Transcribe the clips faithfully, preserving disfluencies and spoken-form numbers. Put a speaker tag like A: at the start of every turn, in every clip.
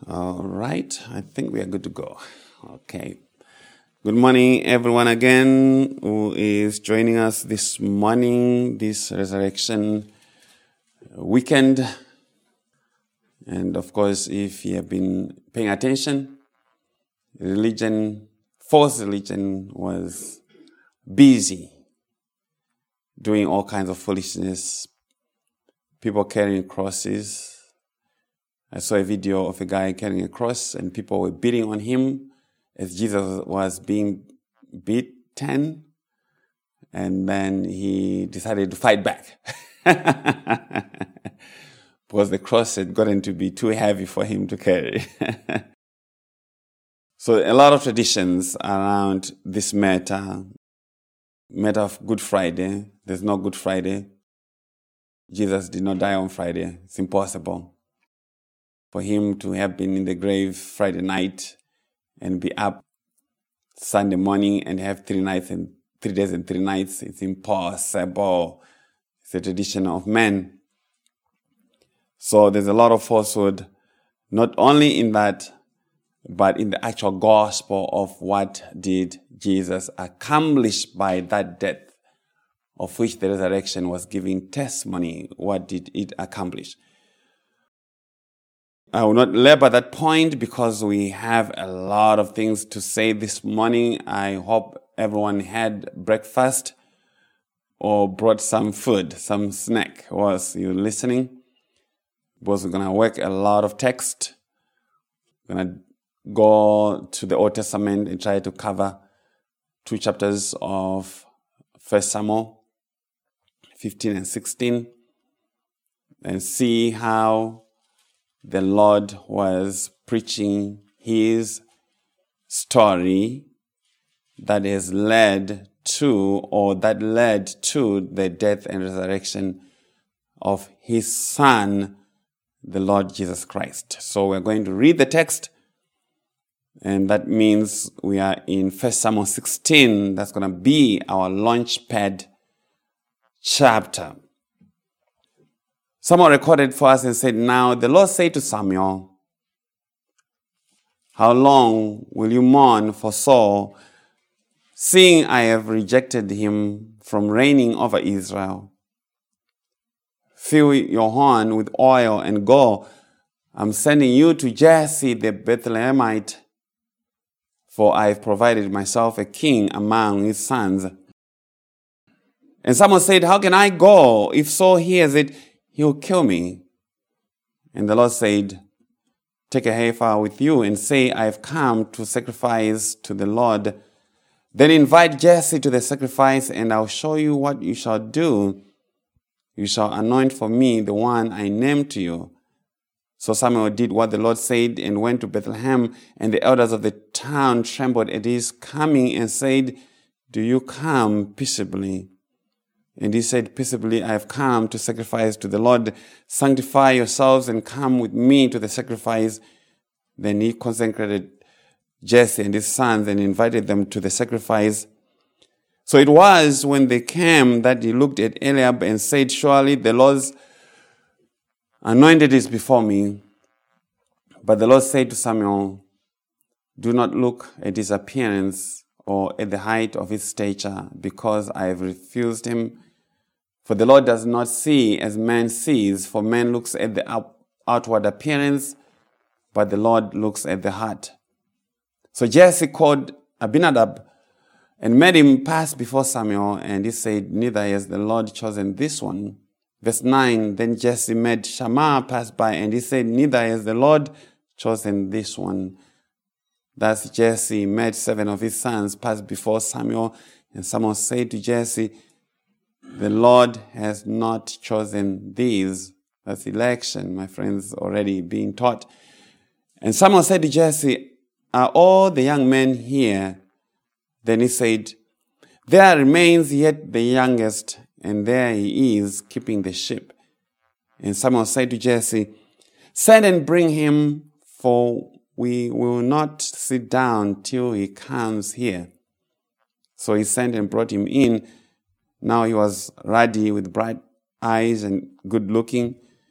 A: All right, I think we are good to go. Okay. Good morning, everyone, again, who is joining us this morning, this resurrection weekend. And of course, if you have been paying attention, religion, false religion was busy doing all kinds of foolishness, people carrying crosses. I saw a video of a guy carrying a cross and people were beating on him as Jesus was being beaten. And then he decided to fight back because the cross had gotten to be too heavy for him to carry. So a lot of traditions around this matter, matter of Good Friday. There's no Good Friday. Jesus did not die on Friday. It's impossible for him to have been in the grave Friday night and be up Sunday morning and have three nights and three days and three nights. It's impossible. It's a tradition of men. So there's a lot of falsehood, not only in that, but in the actual gospel of what did Jesus accomplish by that death, of which the resurrection was giving testimony. What did it accomplish? I will not labor that point because we have a lot of things to say this morning. I hope everyone had breakfast or brought some food, some snack whilst you're listening. Because we're going to work a lot of text. We're going to go to the Old Testament and try to cover two chapters of First Samuel fifteen and sixteen and see how the Lord was preaching his story that has led to, or that led to the death and resurrection of his Son, the Lord Jesus Christ. So we're going to read the text, and that means we are in First Samuel sixteen. That's going to be our launchpad chapter. Someone recorded for us and said, "Now the Lord said to Samuel, how long will you mourn for Saul, seeing I have rejected him from reigning over Israel? Fill your horn with oil and go. I'm sending you to Jesse the Bethlehemite, for I have provided myself a king among his sons." And someone said, "How can I go? If Saul hears it, he'll kill me." And the Lord said, "Take a heifer with you and say, I have come to sacrifice to the Lord. Then invite Jesse to the sacrifice, and I'll show you what you shall do. You shall anoint for me the one I named to you." So Samuel did what the Lord said and went to Bethlehem, and the elders of the town trembled at his coming and said, "Do you come peaceably?" And he said, "Peaceably I have come to sacrifice to the Lord. Sanctify yourselves and come with me to the sacrifice." Then he consecrated Jesse and his sons and invited them to the sacrifice. So it was when they came that he looked at Eliab and said, "Surely the Lord's anointed is before me." But the Lord said to Samuel, "Do not look at his appearance or at the height of his stature, because I have refused him. For the Lord does not see as man sees, for man looks at the outward appearance, but the Lord looks at the heart." So Jesse called Abinadab and made him pass before Samuel, and he said, "Neither has the Lord chosen this one." Verse nine, then Jesse made Shammah pass by, and he said, "Neither has the Lord chosen this one." Thus Jesse made seven of his sons pass before Samuel, and Samuel said to Jesse, "The Lord has not chosen these." That's election, my friends, already being taught. And Samuel said to Jesse, "Are all the young men here?" Then he said, "There remains yet the youngest, and there he is keeping the sheep." And Samuel said to Jesse, "Send and bring him, for we will not sit down till he comes here." So he sent and brought him in. Now he was ruddy with bright eyes and good looking.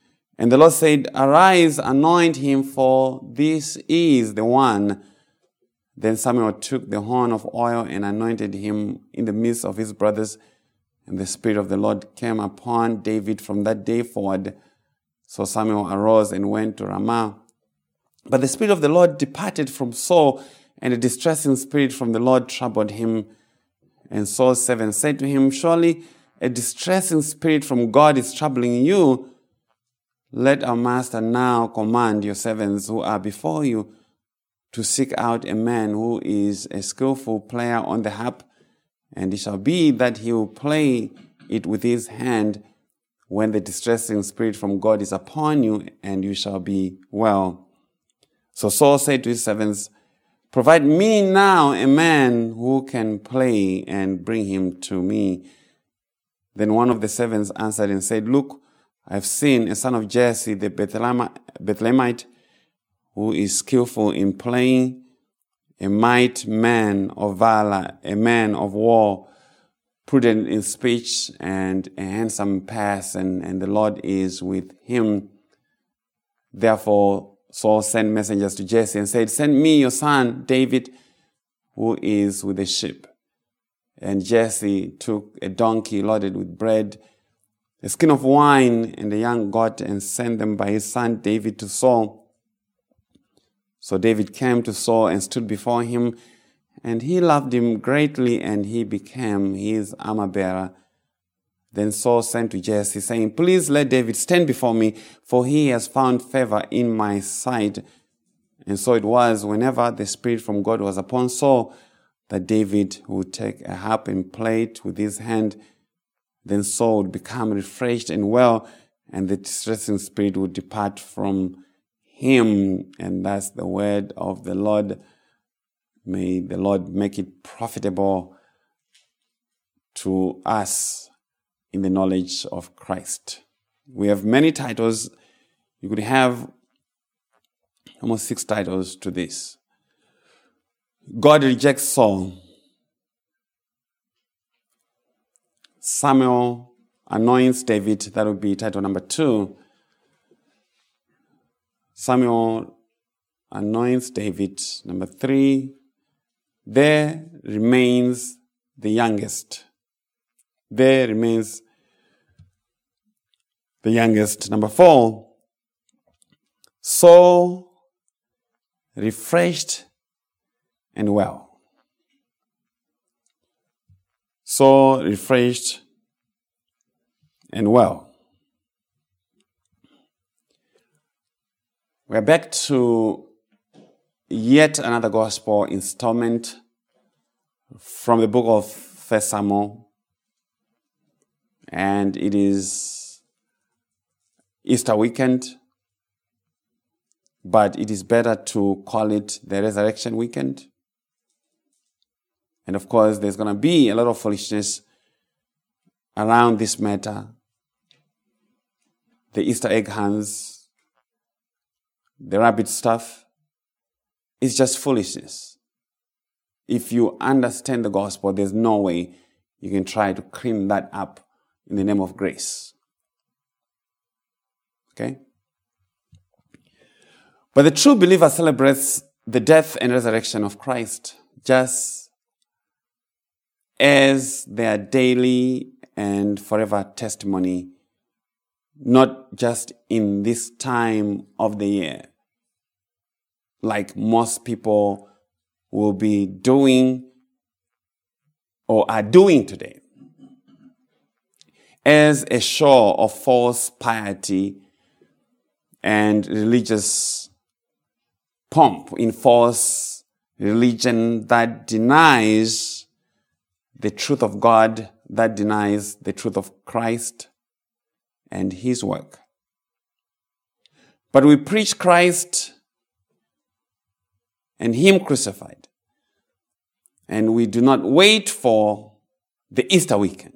A: And the Lord said, arise, anoint him, for this is the one. Then Samuel took the horn of oil and anointed him in the midst of his brothers. And the Spirit of the Lord came upon David from that day forward. So Samuel arose and went to Ramah. But the Spirit of the Lord departed from Saul, and a distressing spirit from the Lord troubled him. And Saul's servant said to him, surely a distressing spirit from God is troubling you. Let our master now command your servants who are before you to seek out a man who is a skillful player on the harp, and it shall be that he will play it with his hand when the distressing spirit from God is upon you, and you shall be well. So Saul said to his servants, provide me now a man who can play, and bring him to me. Then one of the servants answered and said, look, I have seen a son of Jesse the Bethlehemite, who is skillful in playing, a mighty man of valor, a man of war, prudent in speech, and a handsome person, and the Lord is with him. Therefore Saul sent messengers to Jesse and said, send me your son David, who is with the sheep. And Jesse took a donkey loaded with bread, a skin of wine, and a young goat, and sent them by his son David to Saul. So David came to Saul and stood before him, and he loved him greatly, and he became his armor-bearer. Then Saul sent to Jesse, saying, please let David stand before me, for he has found favor in my sight. And so it was, whenever the Spirit from God was upon Saul, that David would take a harp and play it with his hand. Then Saul would become refreshed and well, and the distressing spirit would depart from him. And that's the word of the Lord. May the Lord make it profitable to us in the knowledge of Christ. We have many titles. You could have almost six titles to this. God rejects Saul. Samuel anoints David. That would be title number two. Samuel anoints David. Number three. There remains the youngest. There remains the youngest. Number four. Saul refreshed and well. Saul refreshed and well. We're back to yet another gospel installment from the book of First Samuel. And it is Easter weekend, but it is better to call it the Resurrection Weekend. And of course, there's going to be a lot of foolishness around this matter. The Easter egg hunts, the rabbit stuff, it's just foolishness. If you understand the gospel, there's no way you can try to clean that up in the name of grace. Okay? But the true believer celebrates the death and resurrection of Christ just as their daily and forever testimony, not just in this time of the year, like most people will be doing or are doing today, as a show of false piety and religious pomp, in false religion that denies the truth of God, that denies the truth of Christ and his work. But we preach Christ and him crucified. And we do not wait for the Easter weekend.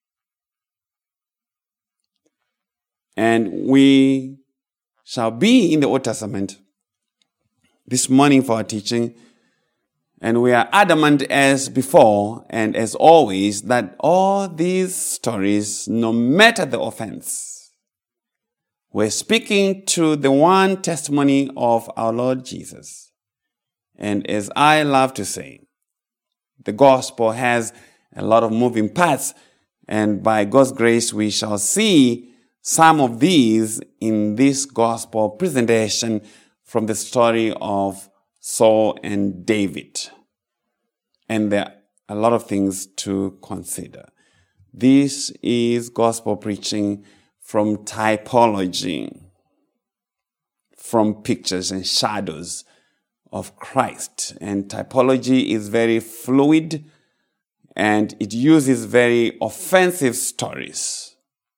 A: And we shall be in the Old Testament this morning for our teaching. And we are adamant as before and as always that all these stories, no matter the offense, We're speaking to the one testimony of our Lord Jesus. And as I love to say, the gospel has a lot of moving parts, and by God's grace, we shall see some of these in this gospel presentation from the story of Saul and David. And there are a lot of things to consider. This is gospel preaching from typology, from pictures and shadows of Christ. And typology is very fluid, and it uses very offensive stories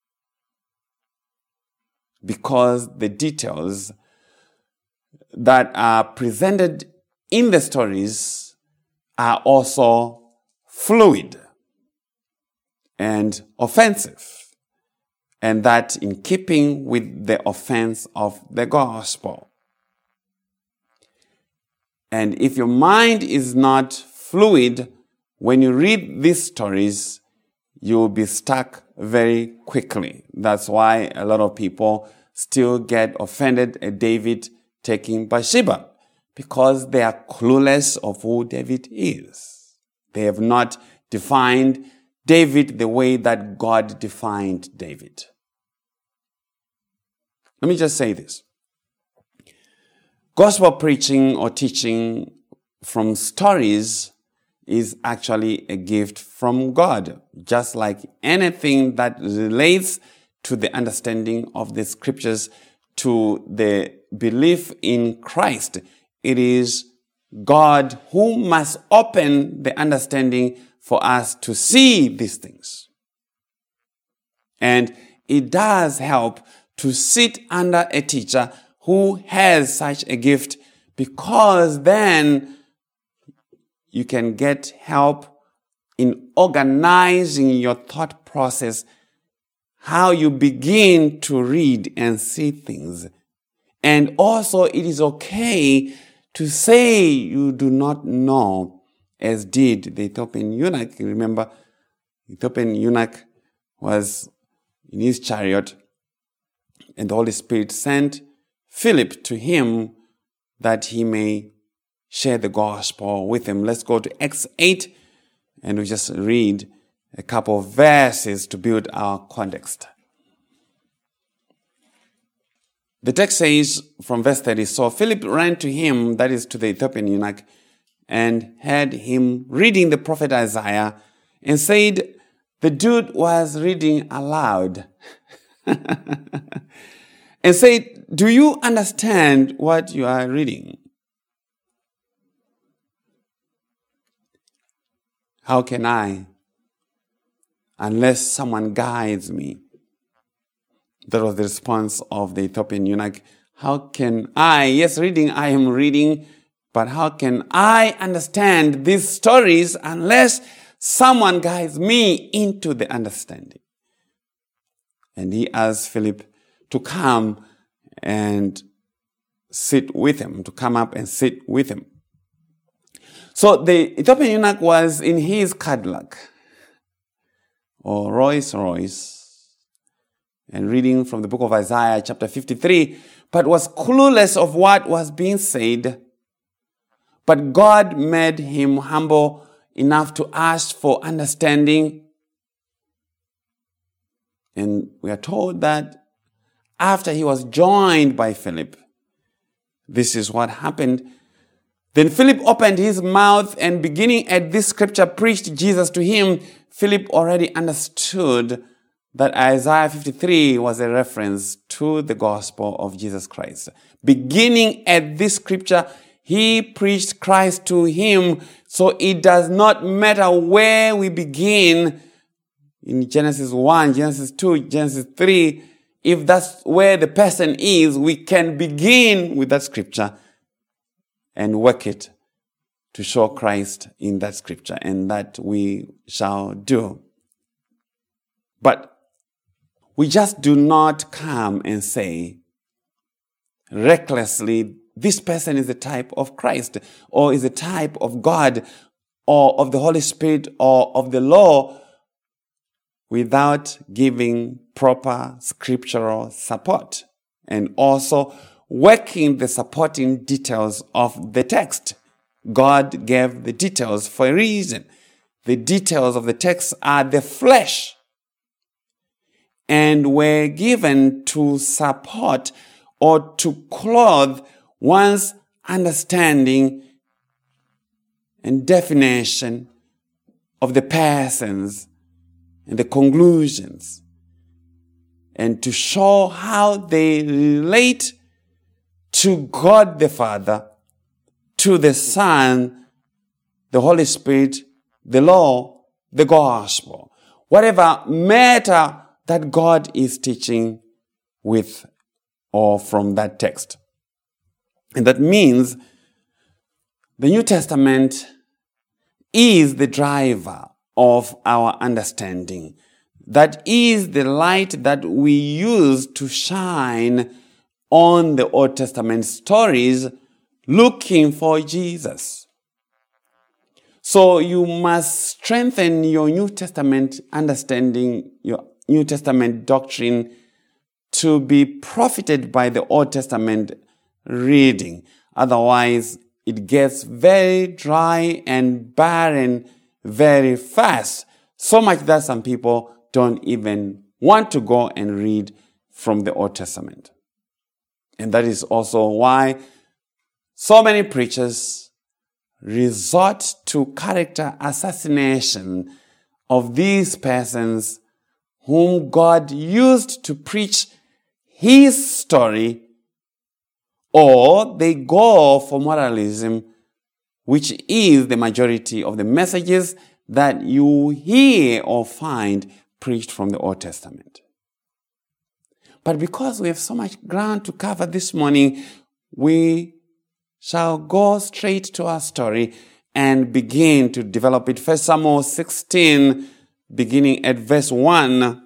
A: because the details that are presented in the stories are also fluid and offensive, and that in keeping with the offense of the gospel. And if your mind is not fluid, when you read these stories, you will be stuck very quickly. That's why a lot of people still get offended at David taking Bathsheba, because they are clueless of who David is. They have not defined David the way that God defined David. Let me just say this. Gospel preaching or teaching from stories is actually a gift from God, just like anything that relates to the understanding of the scriptures, to the belief in Christ. It is God who must open the understanding for us to see these things. And it does help to sit under a teacher who has such a gift, because then you can get help in organizing your thought process, how you begin to read and see things. And also, it is okay to say you do not know, as did the Ethiopian eunuch. Remember, the Ethiopian eunuch was in his chariot, and the Holy Spirit sent Philip to him that he may share the gospel with him. Let's go to Acts eight, and we just read a couple of verses to build our context. The text says from verse thirty, so Philip ran to him, that is to the Ethiopian eunuch, and heard him reading the prophet Isaiah, and said, the dude was reading aloud. And said, do you understand what you are reading? How can I, unless someone guides me? That was the response of the Ethiopian eunuch. How can I, yes, reading, I am reading, but how can I understand these stories unless someone guides me into the understanding? And he asked Philip to come and sit with him, to come up and sit with him. So the Ethiopian eunuch was in his Cadillac, or Rolls Royce, and reading from the book of Isaiah, chapter fifty-three, but was clueless of what was being said. But God made him humble enough to ask for understanding. And we are told that after he was joined by Philip, this is what happened. Then Philip opened his mouth, and beginning at this scripture, preached Jesus to him. Philip already understood that Isaiah fifty-three was a reference to the gospel of Jesus Christ. Beginning at this scripture, he preached Christ to him. So it does not matter where we begin, in Genesis one, Genesis two, Genesis three, if that's where the person is, we can begin with that scripture and work it to show Christ in that scripture, and that we shall do. But we just do not come and say recklessly, this person is a type of Christ, or is a type of God, or of the Holy Spirit, or of the law, without giving proper scriptural support. and also working the supporting details of the text. God gave the details for a reason. The details of the text are the flesh and were given to support or to clothe one's understanding and definition of the persons and the conclusions, and to show how they relate to God the Father, to the Son, the Holy Spirit, the law, the gospel, whatever matter that God is teaching with or from that text. And that means the New Testament is the driver of our understanding. That is the light that we use to shine on the Old Testament stories looking for Jesus. So you must strengthen your New Testament understanding, your New Testament doctrine, to be profited by the Old Testament reading. Otherwise, it gets very dry and barren very fast. So much that some people don't even want to go and read from the Old Testament. And that is also why so many preachers resort to character assassination of these persons whom God used to preach his story, or they go for moralism, which is the majority of the messages that you hear or find preached from the Old Testament. But because we have so much ground to cover this morning, we shall go straight to our story and begin to develop it. First Samuel sixteen, beginning at verse one.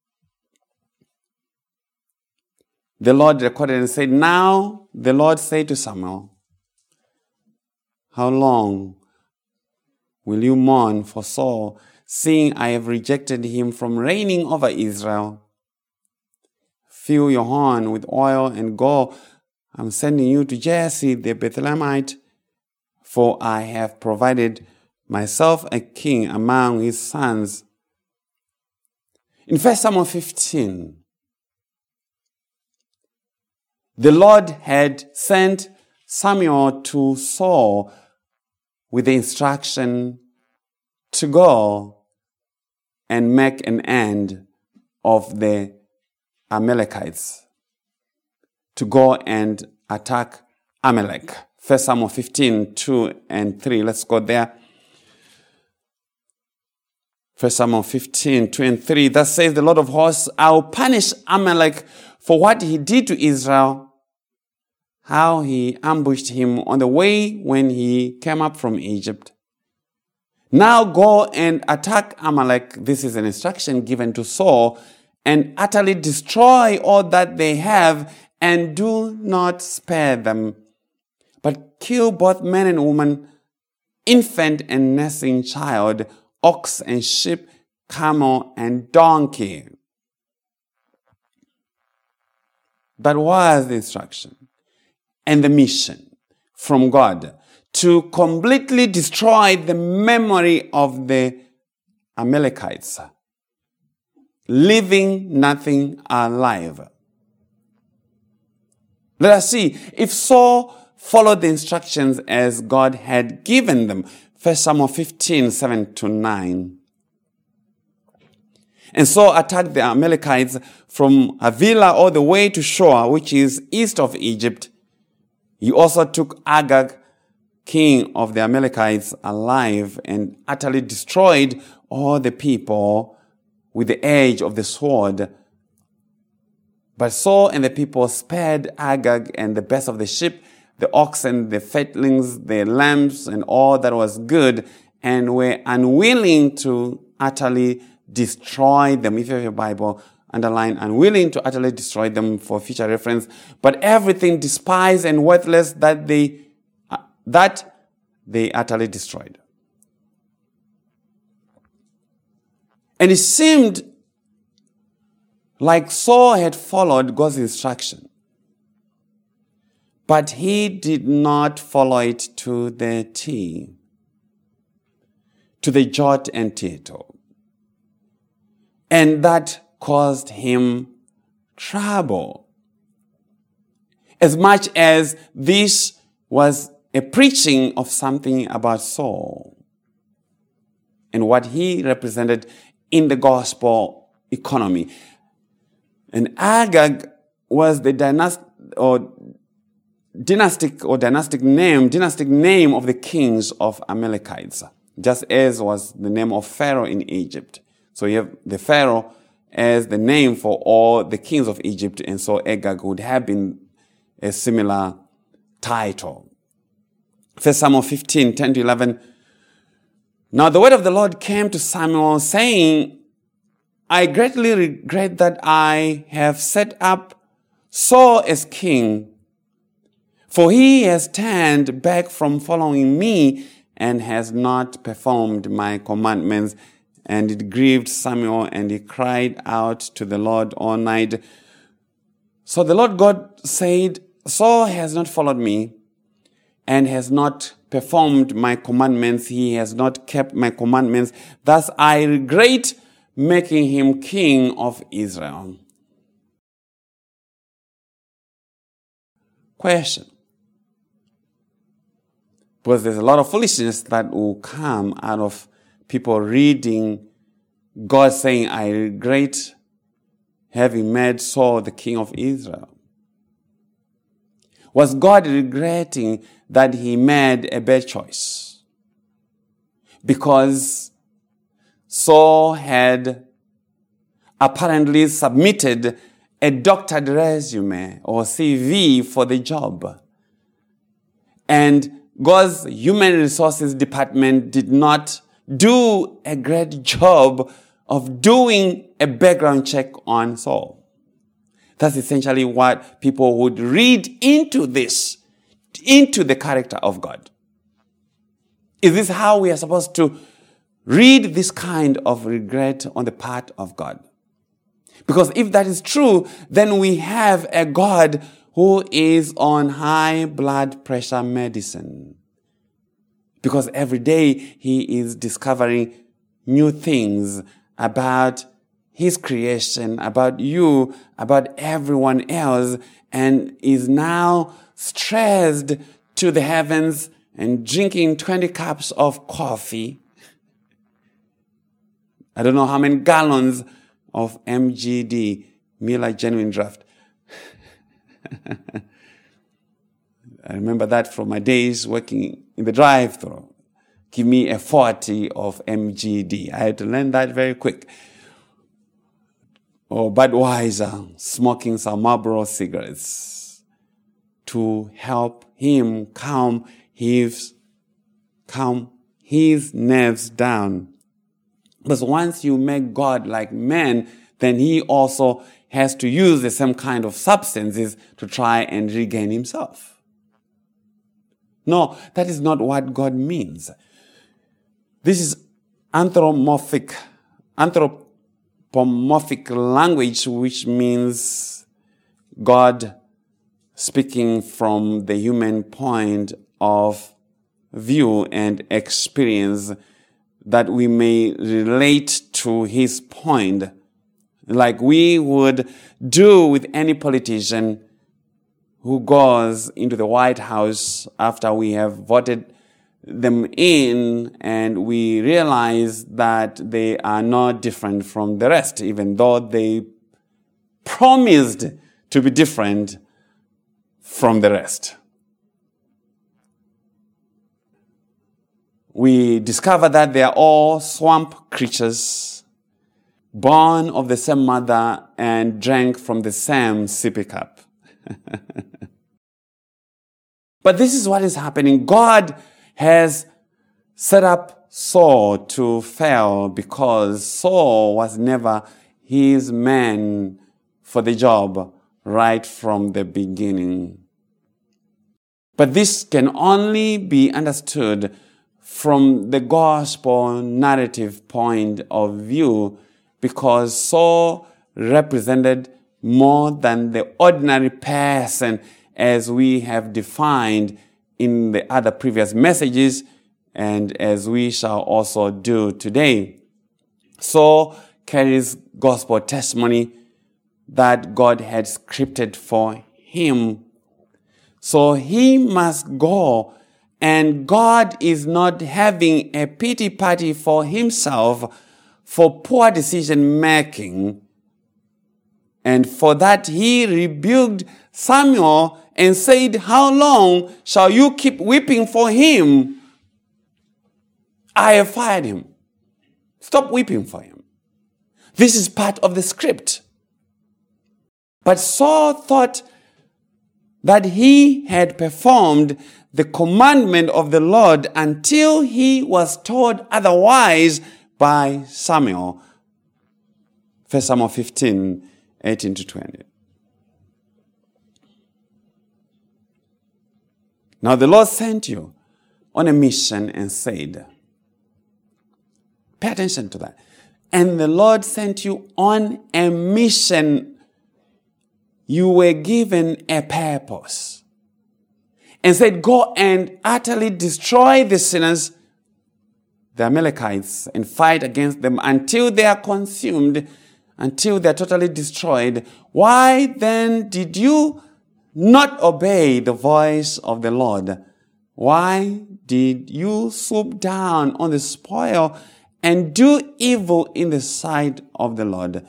A: The Lord recorded and said, "Now the Lord said to Samuel, how long will you mourn for Saul, seeing I have rejected him from reigning over Israel? Fill your horn with oil and go. I'm sending you to Jesse the Bethlehemite, for I have provided myself a king among his sons." In First Samuel fifteen, the Lord had sent Samuel to Saul with the instruction to go and make an end of the Amalekites, to go and attack Amalek. First Samuel fifteen, two and three. Let's go there. First Samuel fifteen, two and three. Thus says the Lord of hosts, I will punish Amalek for what he did to Israel, how he ambushed him on the way when he came up from Egypt. Now go and attack Amalek. This is an instruction given to Saul, and utterly destroy all that they have, and do not spare them, but kill both men and women, infant and nursing child, ox and sheep, camel and donkey. That was the instruction and the mission from God, to completely destroy the memory of the Amalekites, leaving nothing alive. Let us see if Saul followed the instructions as God had given them. First Samuel fifteen, seven to nine. And Saul attacked the Amalekites from Havilah all the way to Shur, which is east of Egypt. He also took Agag, king of the Amalekites, alive, and utterly destroyed all the people with the edge of the sword. But Saul and the people spared Agag and the best of the sheep, the oxen, the fatlings, the lambs, and all that was good, and were unwilling to utterly destroy them. If you have your Bible, underline unwilling to utterly destroy them for future reference. But everything despised and worthless that they uh, that they utterly destroyed. And it seemed like Saul had followed God's instruction. but he did not follow it to the T, to the jot and tittle. And that caused him trouble. As much as this was a preaching of something about Saul and what he represented in the gospel economy. And Agag was the dynastic or dynastic or dynastic name, dynastic name of the kings of Amalekites, just as was the name of Pharaoh in Egypt. So you have the Pharaoh as the name for all the kings of Egypt, and so Agag would have been a similar title. First Samuel fifteen, ten to eleven. Now the word of the Lord came to Samuel, saying, I greatly regret that I have set up Saul as king, for he has turned back from following me and has not performed my commandments. And it grieved Samuel, and he cried out to the Lord all night. So the Lord God said, Saul has not followed me and has not performed my commandments. He has not kept my commandments. Thus I regret making him king of Israel. Question. Because there's a lot of foolishness that will come out of people reading God saying, I regret having made Saul the king of Israel. Was God regretting that he made a bad choice? Because Saul had apparently submitted a doctored resume or C V for the job. And God's human resources department did not do a great job of doing a background check on Saul. That's essentially what people would read into this, into the character of God. Is this how we are supposed to read this kind of regret on the part of God? Because if that is true, then we have a God who is on high blood pressure medicine. Because every day he is discovering new things about his creation, about you, about everyone else, and is now stressed to the heavens and drinking twenty cups of coffee. I don't know how many gallons of M G D, Miller Genuine Draft. I remember that from my days working in the drive-thru. Give me a forty of M G D. I had to learn that very quick. Or Budweiser, smoking some Marlboro cigarettes to help him calm his, calm his nerves down. Because once you make God like man, then he also has to use the same kind of substances to try and regain himself. No, that is not what God means. This is anthropomorphic, anthropomorphic language, which means God speaking from the human point of view and experience, that we may relate to his point, like we would do with any politician who goes into the White House after we have voted them in and we realize that they are not different from the rest, even though they promised to be different from the rest. We discover that they are all swamp creatures, born of the same mother and drank from the same sippy cup. But this is what is happening. God has set up Saul to fail because Saul was never his man for the job right from the beginning. But this can only be understood from the gospel narrative point of view, because Saul represented more than the ordinary person as we have defined in the other previous messages, and as we shall also do today. Saul carries gospel testimony that God had scripted for him. So he must go, and God is not having a pity party for himself for poor decision making. And for that he rebuked Samuel and said, "How long shall you keep weeping for him? I have fired him. Stop weeping for him." This is part of the script. But Saul thought that he had performed the commandment of the Lord until he was told otherwise by Samuel. First Samuel fifteen, eighteen to twenty. Now the Lord sent you on a mission and said, pay attention to that. And the Lord sent you on a mission. You were given a purpose. And said, go and utterly destroy the sinners, the Amalekites, and fight against them until they are consumed, until they are totally destroyed. Why then did you not obey the voice of the Lord? Why did you swoop down on the spoil and do evil in the sight of the Lord?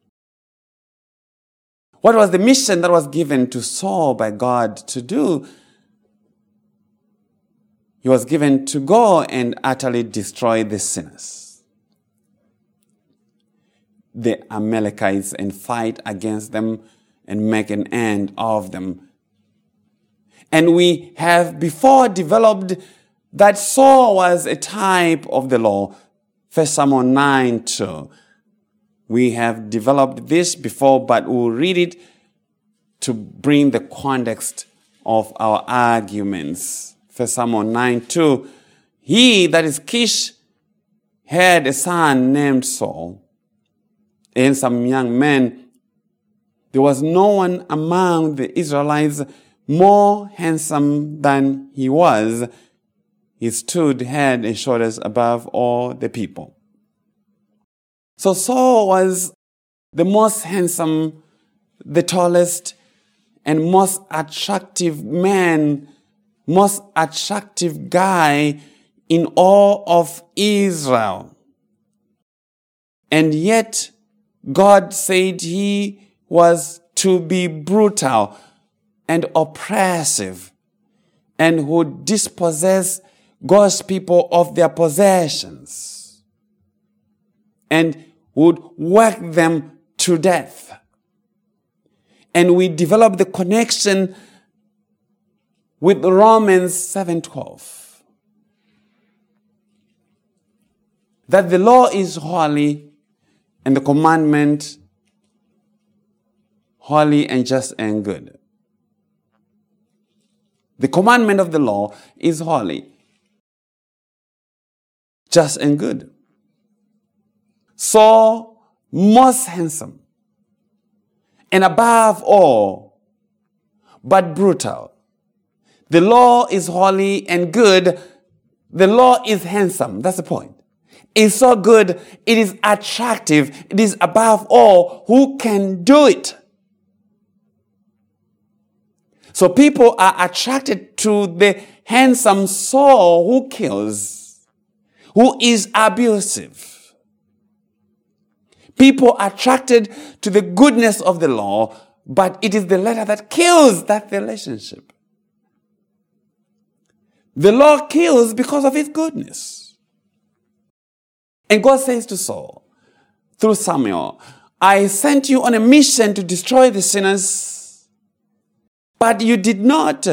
A: What was the mission that was given to Saul by God to do? He was given to go and utterly destroy the sinners, the Amalekites, and fight against them and make an end of them. And we have before developed that Saul was a type of the law. First Samuel nine two. We have developed this before, but we'll read it to bring the context of our arguments. First Samuel nine two. He, that is Kish, had a son named Saul, and some young men. There was no one among the Israelites more handsome than he was. He stood head and shoulders above all the people. So Saul was the most handsome, the tallest, and most attractive man, most attractive guy in all of Israel. And yet, God said he was to be brutal and oppressive and would dispossess God's people of their possessions and would work them to death. And we develop the connection with Romans seven twelve. That the law is holy and the commandment holy and just and good. The commandment of the law is holy, just and good. So, most handsome, and above all, but brutal. The law is holy and good. The law is handsome. That's the point. It's so good. It is attractive. It is above all. Who can do it? So people are attracted to the handsome Saul who kills, who is abusive. People are attracted to the goodness of the law, but it is the letter that kills that relationship. The law kills because of its goodness. And God says to Saul, through Samuel, I sent you on a mission to destroy the sinners, but you did not.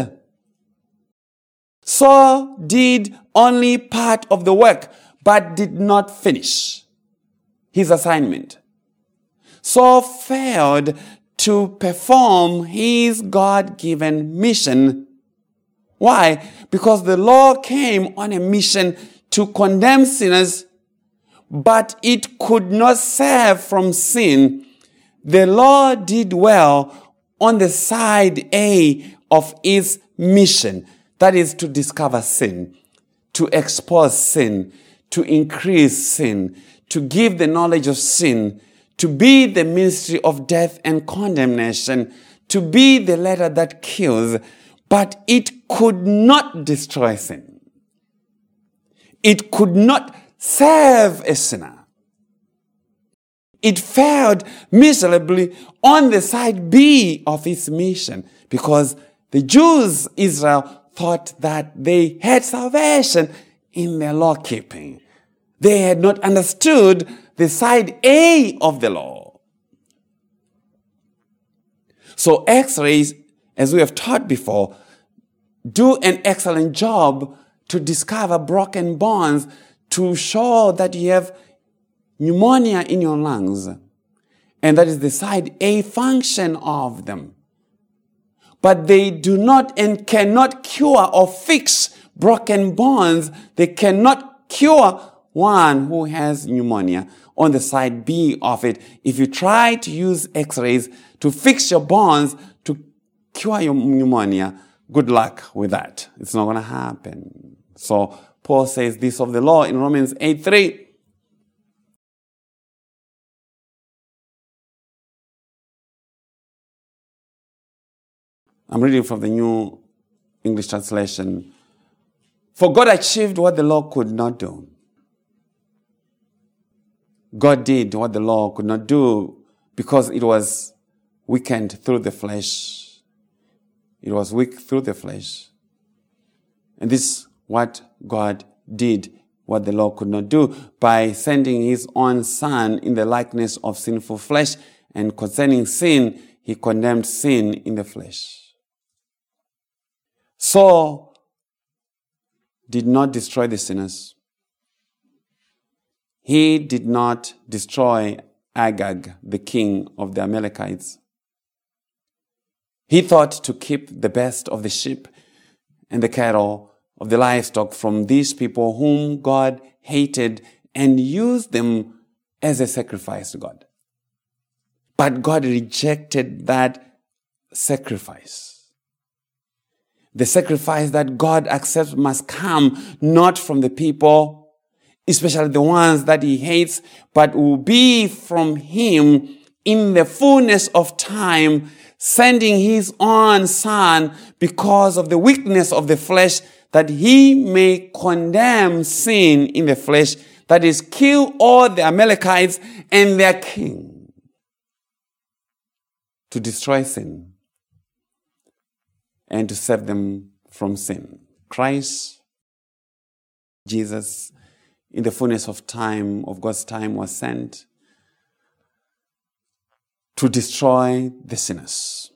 A: Saul did only part of the work, but did not finish his assignment. Saul failed to perform his God-given mission. Why? Because the law came on a mission to condemn sinners, but it could not save from sin. The law did well on the side A of its mission, that is to discover sin, to expose sin, to increase sin, to give the knowledge of sin, to be the ministry of death and condemnation, to be the letter that kills, but it could not destroy sin. It could not save a sinner. It failed miserably on the side B of its mission because the Jews, Israel, thought that they had salvation in their law keeping. They had not understood the side A of the law. So X-rays, as we have taught before, do an excellent job to discover broken bones, to show that you have pneumonia in your lungs. And that is the side A function of them. But they do not and cannot cure or fix broken bones. They cannot cure one who has pneumonia on the side B of it. If you try to use X-rays to fix your bones, to cure your pneumonia, good luck with that. It's not going to happen. So Paul says this of the law in Romans eight three. I'm reading from the New English Translation. For God achieved what the law could not do. God did what the law could not do because it was weakened through the flesh. It was weak through the flesh. And this is what God did, what the law could not do, by sending his own Son in the likeness of sinful flesh. And concerning sin, he condemned sin in the flesh. Saul did not destroy the sinners. He did not destroy Agag, the king of the Amalekites. He thought to keep the best of the sheep and the cattle of the livestock from these people whom God hated and used them as a sacrifice to God. But God rejected that sacrifice. The sacrifice that God accepts must come not from the people, especially the ones that he hates, but will be from him in the fullness of time, sending his own Son because of the weakness of the flesh, that he may condemn sin in the flesh, that is, kill all the Amalekites and their king, to destroy sin and to save them from sin. Christ, Jesus, in the fullness of time, of God's time, was sent to destroy the sinners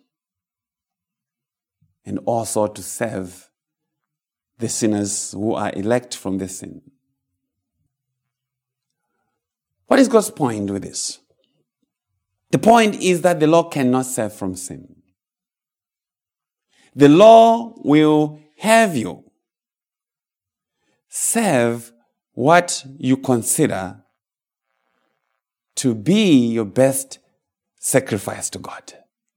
A: and also to save the sinners who are elect from the sin. What is God's point with this? The point is that the law cannot save from sin. The law will have you serve what you consider to be your best sacrifice to God.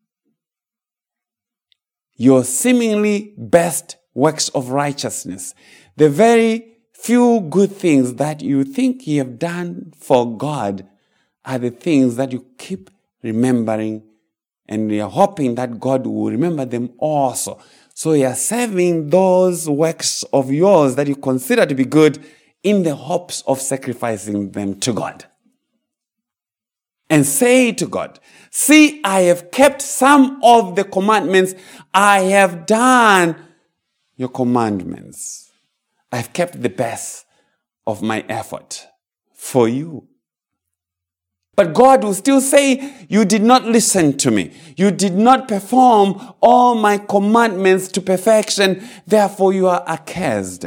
A: Your seemingly best works of righteousness. The very few good things that you think you have done for God are the things that you keep remembering, and you are hoping that God will remember them also. So you are serving those works of yours that you consider to be good in the hopes of sacrificing them to God. And say to God, see, I have kept some of the commandments. I have done your commandments. I've kept the best of my effort for you. But God will still say, you did not listen to me. You did not perform all my commandments to perfection. Therefore, you are accursed.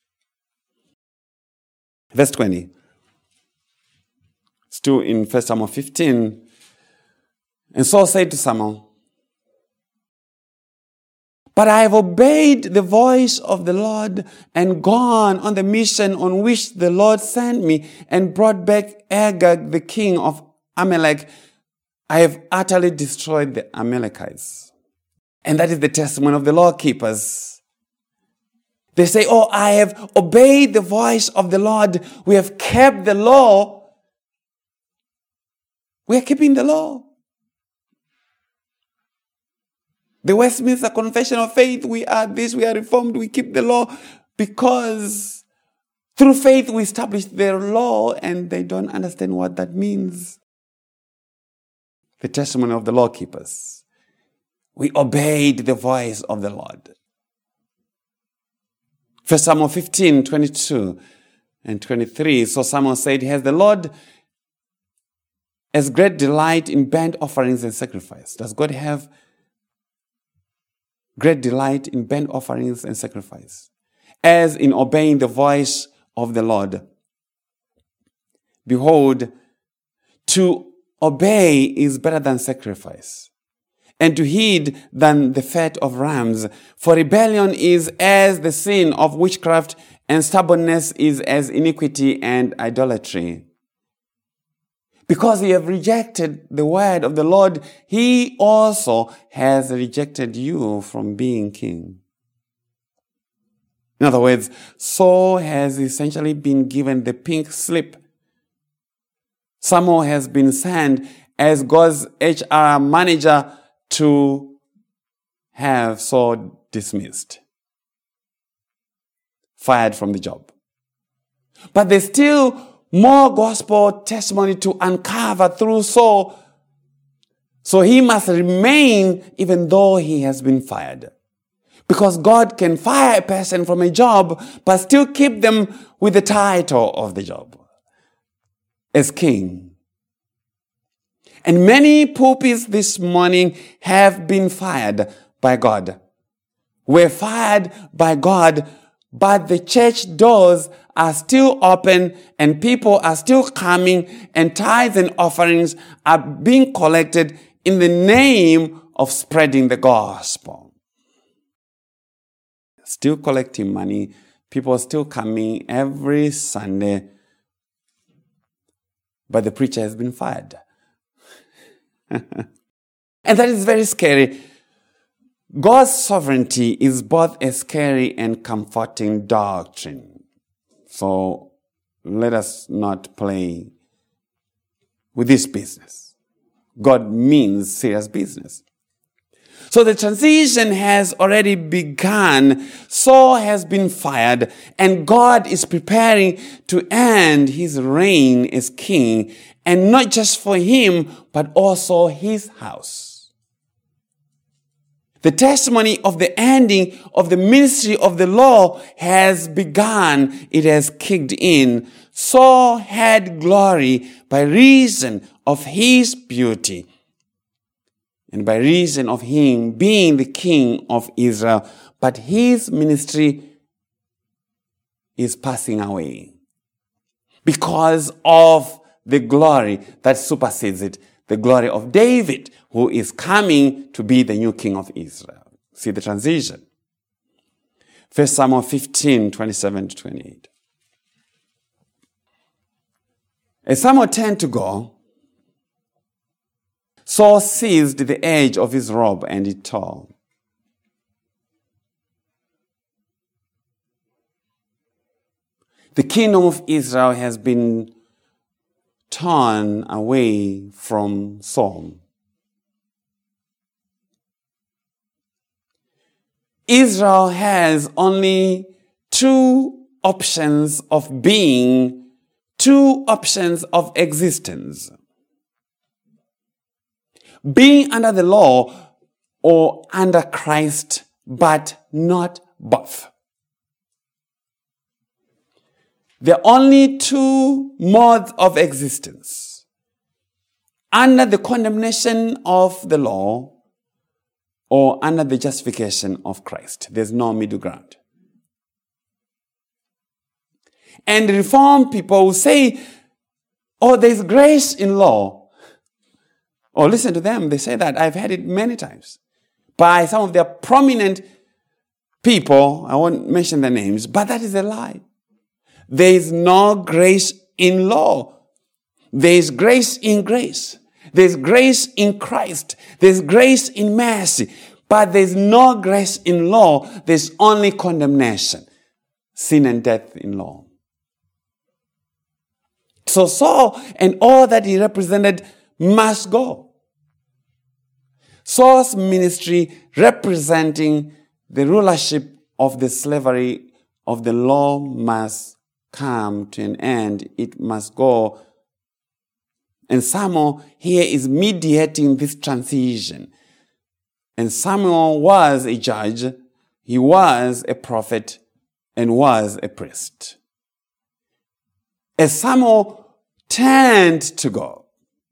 A: Verse twenty. Still in First Samuel fifteen. And Saul said to Samuel, but I have obeyed the voice of the Lord and gone on the mission on which the Lord sent me and brought back Agag, the king of Amalek. I have utterly destroyed the Amalekites. And that is the testimony of the law keepers. They say, oh, I have obeyed the voice of the Lord. We have kept the law. We are keeping the law. The Westminster Confession of Faith, we are this, we are reformed, we keep the law because through faith we establish their law, and they don't understand what that means. The testimony of the law keepers. We obeyed the voice of the Lord. First Samuel fifteen, twenty-two and twenty-three. So Samuel said, has the Lord as great delight in burnt offerings and sacrifice? Does God have great delight in burnt offerings and sacrifice, as in obeying the voice of the Lord? Behold, to obey is better than sacrifice, and to heed than the fat of rams. For rebellion is as the sin of witchcraft, and stubbornness is as iniquity and idolatry. Because you have rejected the word of the Lord, he also has rejected you from being king. In other words, Saul has essentially been given the pink slip. Samuel has been sent as God's H R manager to have Saul dismissed, fired from the job. But there's still more gospel testimony to uncover through Saul. So he must remain even though he has been fired. Because God can fire a person from a job, but still keep them with the title of the job as king. And many pulpits this morning have been fired by God. We're fired by God, but the church doors are still open and people are still coming and tithes and offerings are being collected in the name of spreading the gospel. Still collecting money. People are still coming every Sunday, but the preacher has been fired. And that is very scary. God's sovereignty is both a scary and comforting doctrine. So let us not play with this business. God means serious business. So the transition has already begun. Saul has been fired, and God is preparing to end his reign as king, and not just for him, but also his house. The testimony of the ending of the ministry of the law has begun. It has kicked in. Saul had glory by reason of his beauty and by reason of him being the king of Israel. But his ministry is passing away because of the glory that supersedes it. The glory of David, who is coming to be the new king of Israel. See the transition. First Samuel fifteen, twenty-seven to twenty-eight. As Samuel turned to go, Saul seized the edge of his robe and it tore. The kingdom of Israel has been torn away from Saul. Israel has only two options of being, two options of existence. Being under the law or under Christ, but not both. There are only two modes of existence. Under the condemnation of the law or under the justification of Christ. There's no middle ground. And Reformed people will say, oh, there's grace in law. Oh, listen to them. They say that. I've heard it many times by some of their prominent people. I won't mention their names, but that is a lie. There is no grace in law. There is grace in grace. There's grace in Christ. There's grace in mercy. But there's no grace in law. There's only condemnation, sin and death in law. So Saul and all that he represented must go. Saul's ministry representing the rulership of the slavery of the law must come to an end. It must go. And Samuel here is mediating this transition. And Samuel was a judge, he was a prophet, and was a priest. As Samuel turned to God,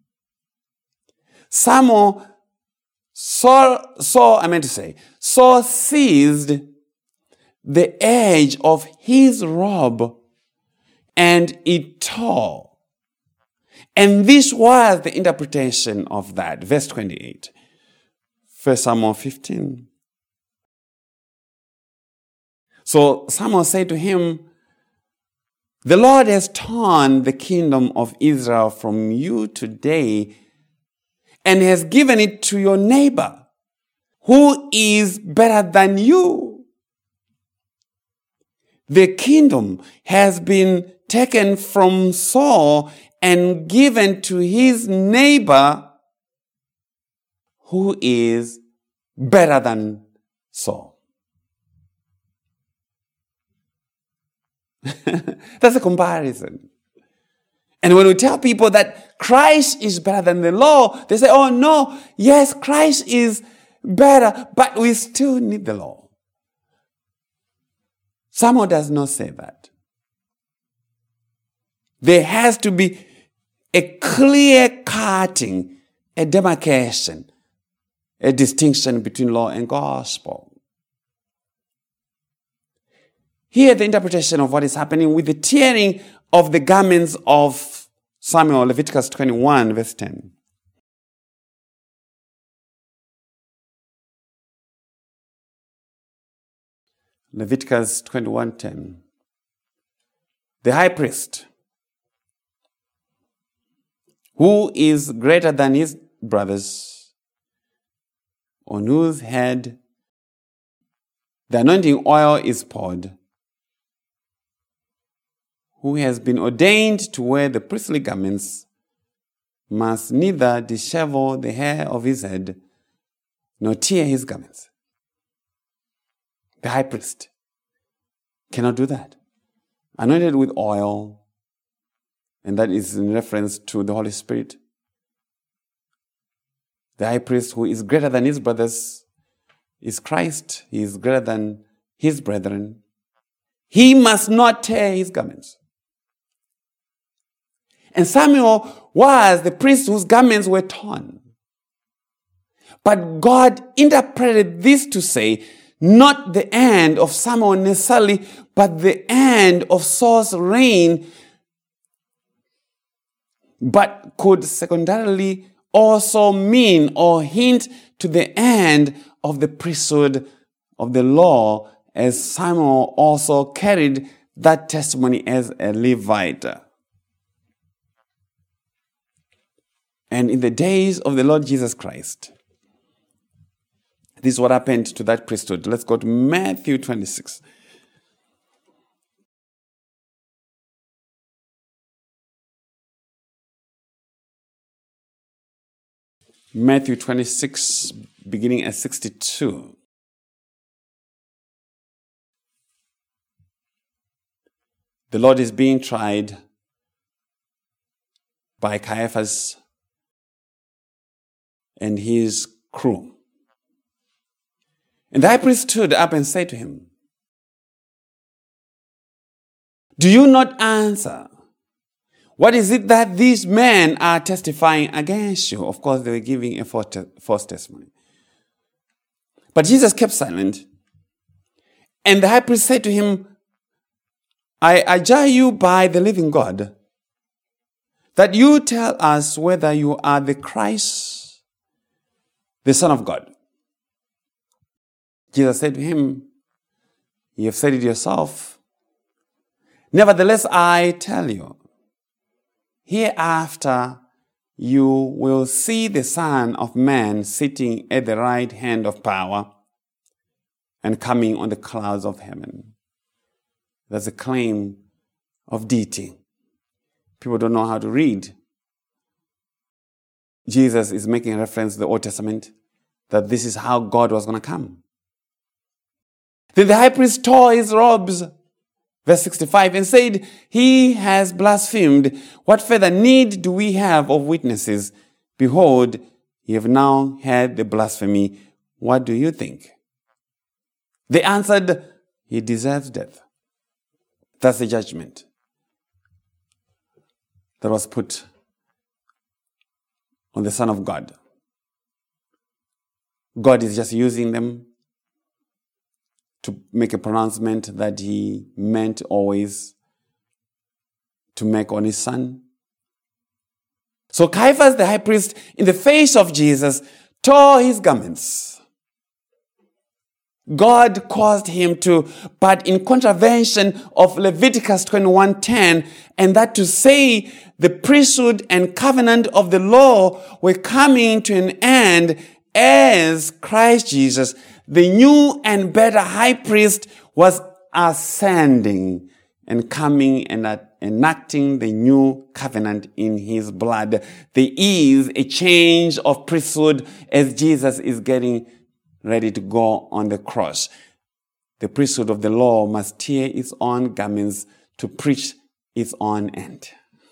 A: Samuel saw, saw, I meant to say, Saul seized the edge of his robe and it tore. And this was the interpretation of that. Verse twenty-eight. First Samuel fifteen. So Samuel said to him, the Lord has torn the kingdom of Israel from you today and has given it to your neighbor, who is better than you. The kingdom has been taken from Saul and given to his neighbor, who is better than Saul. That's a comparison. And when we tell people that Christ is better than the law, they say, oh no, yes, Christ is better, but we still need the law. Samuel does not say that. There has to be a clear cutting, a demarcation, a distinction between law and gospel. Here, the interpretation of what is happening with the tearing of the garments of Samuel, Leviticus twenty-one, verse ten. Leviticus twenty-one, ten. The high priest, who is greater than his brothers, on whose head the anointing oil is poured, who has been ordained to wear the priestly garments, must neither dishevel the hair of his head, nor tear his garments. The high priest cannot do that. Anointed with oil, and that is in reference to the Holy Spirit. The high priest, who is greater than his brothers, is Christ. He is greater than his brethren. He must not tear his garments. And Samuel was the priest whose garments were torn. But God interpreted this to say, not the end of Samuel necessarily, but the end of Saul's reign, but could secondarily also mean or hint to the end of the priesthood of the law, as Samuel also carried that testimony as a Levite. And in the days of the Lord Jesus Christ, this is what happened to that priesthood. Let's go to Matthew twenty-six. Matthew twenty-six, beginning at sixty-two. The Lord is being tried by Caiaphas and his crew. And the high priest stood up and said to him, do you not answer? What is it that these men are testifying against you? Of course, they were giving a false testimony. But Jesus kept silent. And the high priest said to him, I adjure you by the living God, that you tell us whether you are the Christ, the Son of God. Jesus said to him, you have said it yourself. Nevertheless, I tell you, hereafter you will see the Son of Man sitting at the right hand of power and coming on the clouds of heaven. That's a claim of deity. People don't know how to read. Jesus is making reference to the Old Testament that this is how God was going to come. Then the high priest tore his robes, verse sixty-five, and said, "He has blasphemed. What further need do we have of witnesses? Behold, ye have now heard the blasphemy. What do you think?" They answered, "He deserves death." That's the judgment that was put on the Son of God. God is just using them to make a pronouncement that he meant always to make on his Son. So Caiaphas, the high priest, in the face of Jesus, tore his garments. God caused him to, but in contravention of Leviticus twenty-one ten, and that to say the priesthood and covenant of the law were coming to an end as Christ Jesus, the new and better high priest, was ascending and coming and enacting the new covenant in his blood. There is a change of priesthood as Jesus is getting ready to go on the cross. The priesthood of the law must tear its own garments to preach its own end.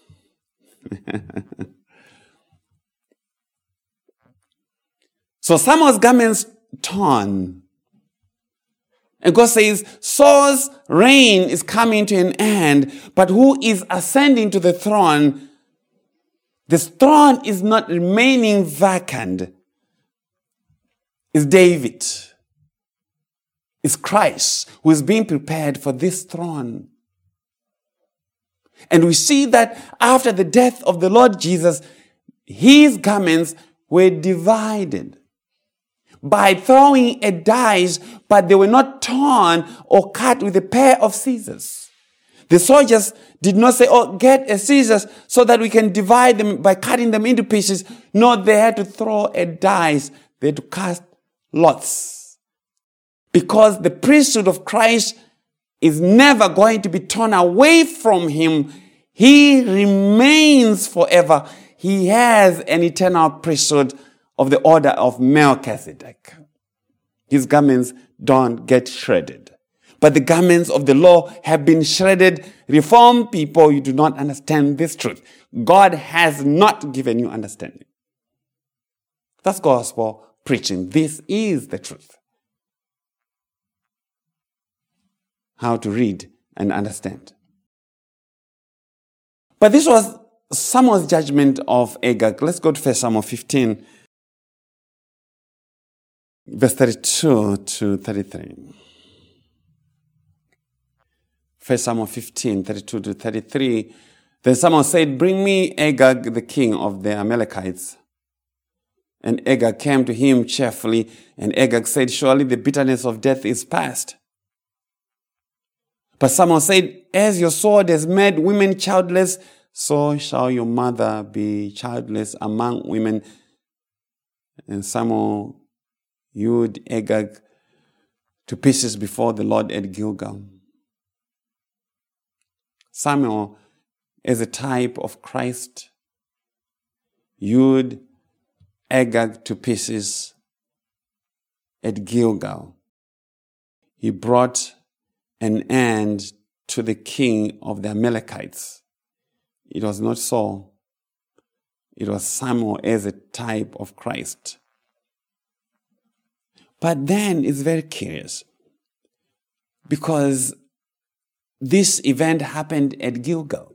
A: So Samuel's garments torn. And God says, Saul's reign is coming to an end, but who is ascending to the throne? This throne is not remaining vacant. It's David. It's Christ who is being prepared for this throne. And we see that after the death of the Lord Jesus, his garments were divided by throwing a dice, but they were not torn or cut with a pair of scissors. The soldiers did not say, "Oh, get a scissors so that we can divide them by cutting them into pieces." No, they had to throw a dice. They had to cast lots. Because the priesthood of Christ is never going to be torn away from him. He remains forever. He has an eternal priesthood of the order of Melchizedek. His garments don't get shredded. But the garments of the law have been shredded. Reformed people, you do not understand this truth. God has not given you understanding. That's gospel preaching. This is the truth. How to read and understand. But this was Samuel's judgment of Agag. Let's go to First Samuel fifteen, verse thirty-two to thirty-three. First Samuel fifteen, thirty-two to thirty-three. Then Samuel said, "Bring me Agag, the king of the Amalekites." And Agag came to him cheerfully, and Agag said, "Surely the bitterness of death is past." But Samuel said, "As your sword has made women childless, so shall your mother be childless among women." And Samuel hewed Agag to pieces before the Lord at Gilgal. Samuel, as a type of Christ, hewed Agag to pieces at Gilgal. He brought an end to the king of the Amalekites. It was not Saul. It was Samuel as a type of Christ. But then it's very curious because this event happened at Gilgal.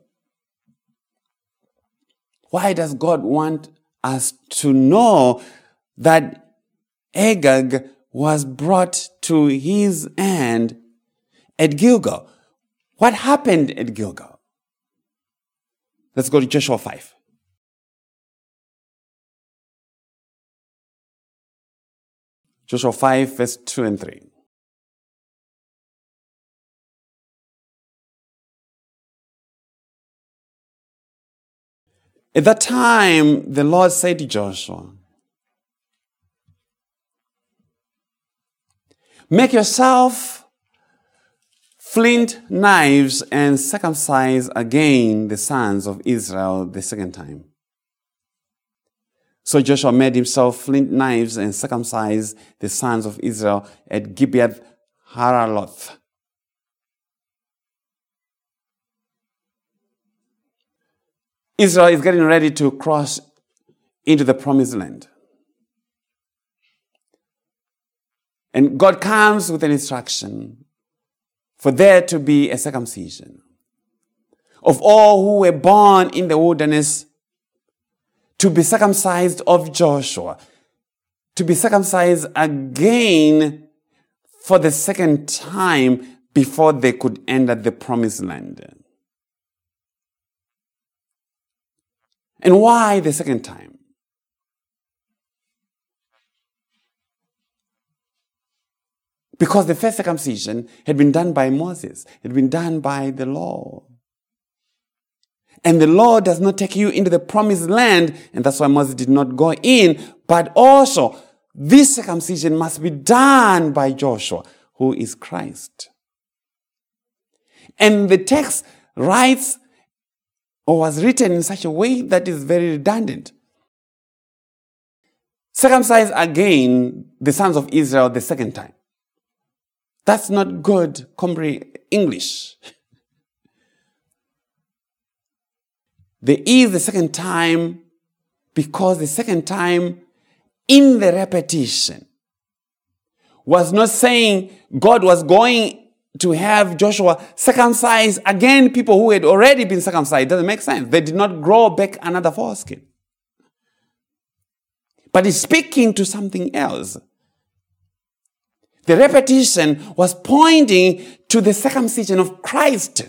A: Why does God want us to know that Agag was brought to his end at Gilgal? What happened at Gilgal? Let's go to Joshua five. Joshua five, verse two and three. At that time, the Lord said to Joshua, make yourself flint knives and circumcise again the sons of Israel the second time. So Joshua made himself flint knives and circumcised the sons of Israel at Gibeath Haraloth. Israel is getting ready to cross into the promised land. And God comes with an instruction for there to be a circumcision of all who were born in the wilderness, to be circumcised of Joshua, to be circumcised again for the second time before they could enter the promised land. And why the second time? Because the first circumcision had been done by Moses, had been done by the law. And the law does not take you into the promised land, and that's why Moses did not go in, but also this circumcision must be done by Joshua, who is Christ. And the text writes or was written in such a way that is very redundant. Circumcise again the sons of Israel the second time. That's not good compre- English. There is the second time because the second time in the repetition was not saying God was going to have Joshua circumcise again people who had already been circumcised. It doesn't make sense. They did not grow back another foreskin. But he's speaking to something else. The repetition was pointing to the circumcision of Christ.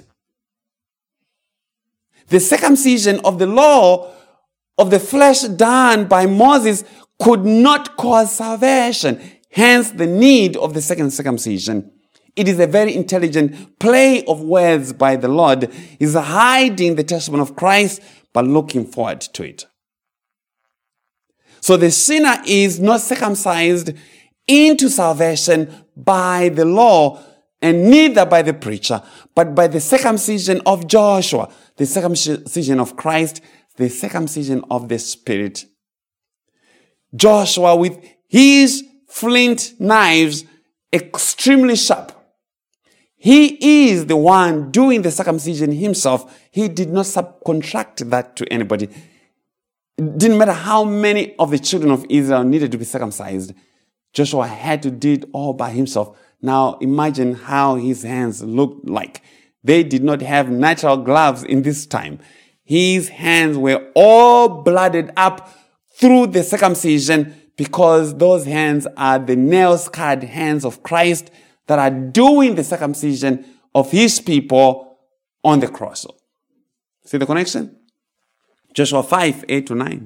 A: The circumcision of the law of the flesh done by Moses could not cause salvation. Hence the need of the second circumcision. It is a very intelligent play of words by the Lord. He's hiding the testimony of Christ, but looking forward to it. So the sinner is not circumcised into salvation by the law, and neither by the preacher, but by the circumcision of Joshua, the circumcision of Christ, the circumcision of the Spirit. Joshua, with his flint knives, extremely sharp. He is the one doing the circumcision himself. He did not subcontract that to anybody. It didn't matter how many of the children of Israel needed to be circumcised. Joshua had to do it all by himself. Now imagine how his hands looked like. They did not have natural gloves in this time. His hands were all blooded up through the circumcision because those hands are the nail-scarred hands of Christ that are doing the circumcision of his people on the cross. See the connection? Joshua five, eight to nine.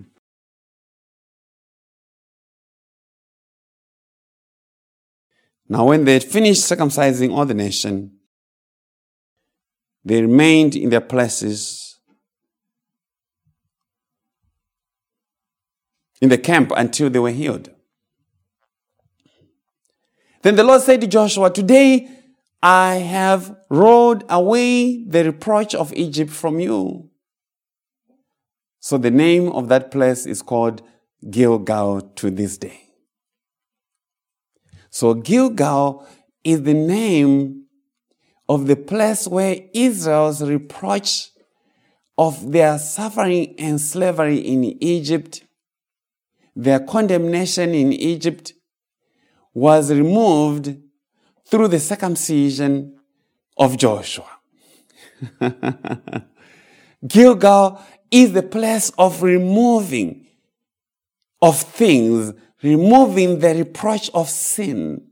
A: Now when they had finished circumcising all the nation, they remained in their places in the camp until they were healed. Then the Lord said to Joshua, today I have rolled away the reproach of Egypt from you. So the name of that place is called Gilgal to this day. So Gilgal is the name of the place where Israel's reproach of their suffering and slavery in Egypt, their condemnation in Egypt, was removed through the circumcision of Joshua. Gilgal is the place of removing of things, removing the reproach of sin.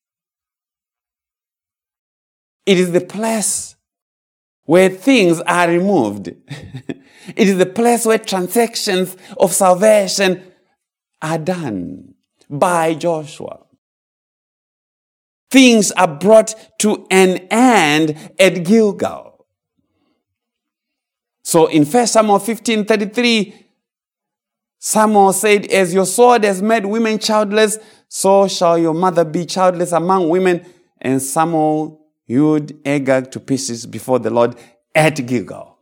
A: It is the place where things are removed. It is the place where transactions of salvation are done by Joshua. Things are brought to an end at Gilgal. So in First Samuel fifteen thirty-three, Samuel said, as your sword has made women childless, so shall your mother be childless among women. And Samuel hewed Agag to pieces before the Lord at Gilgal.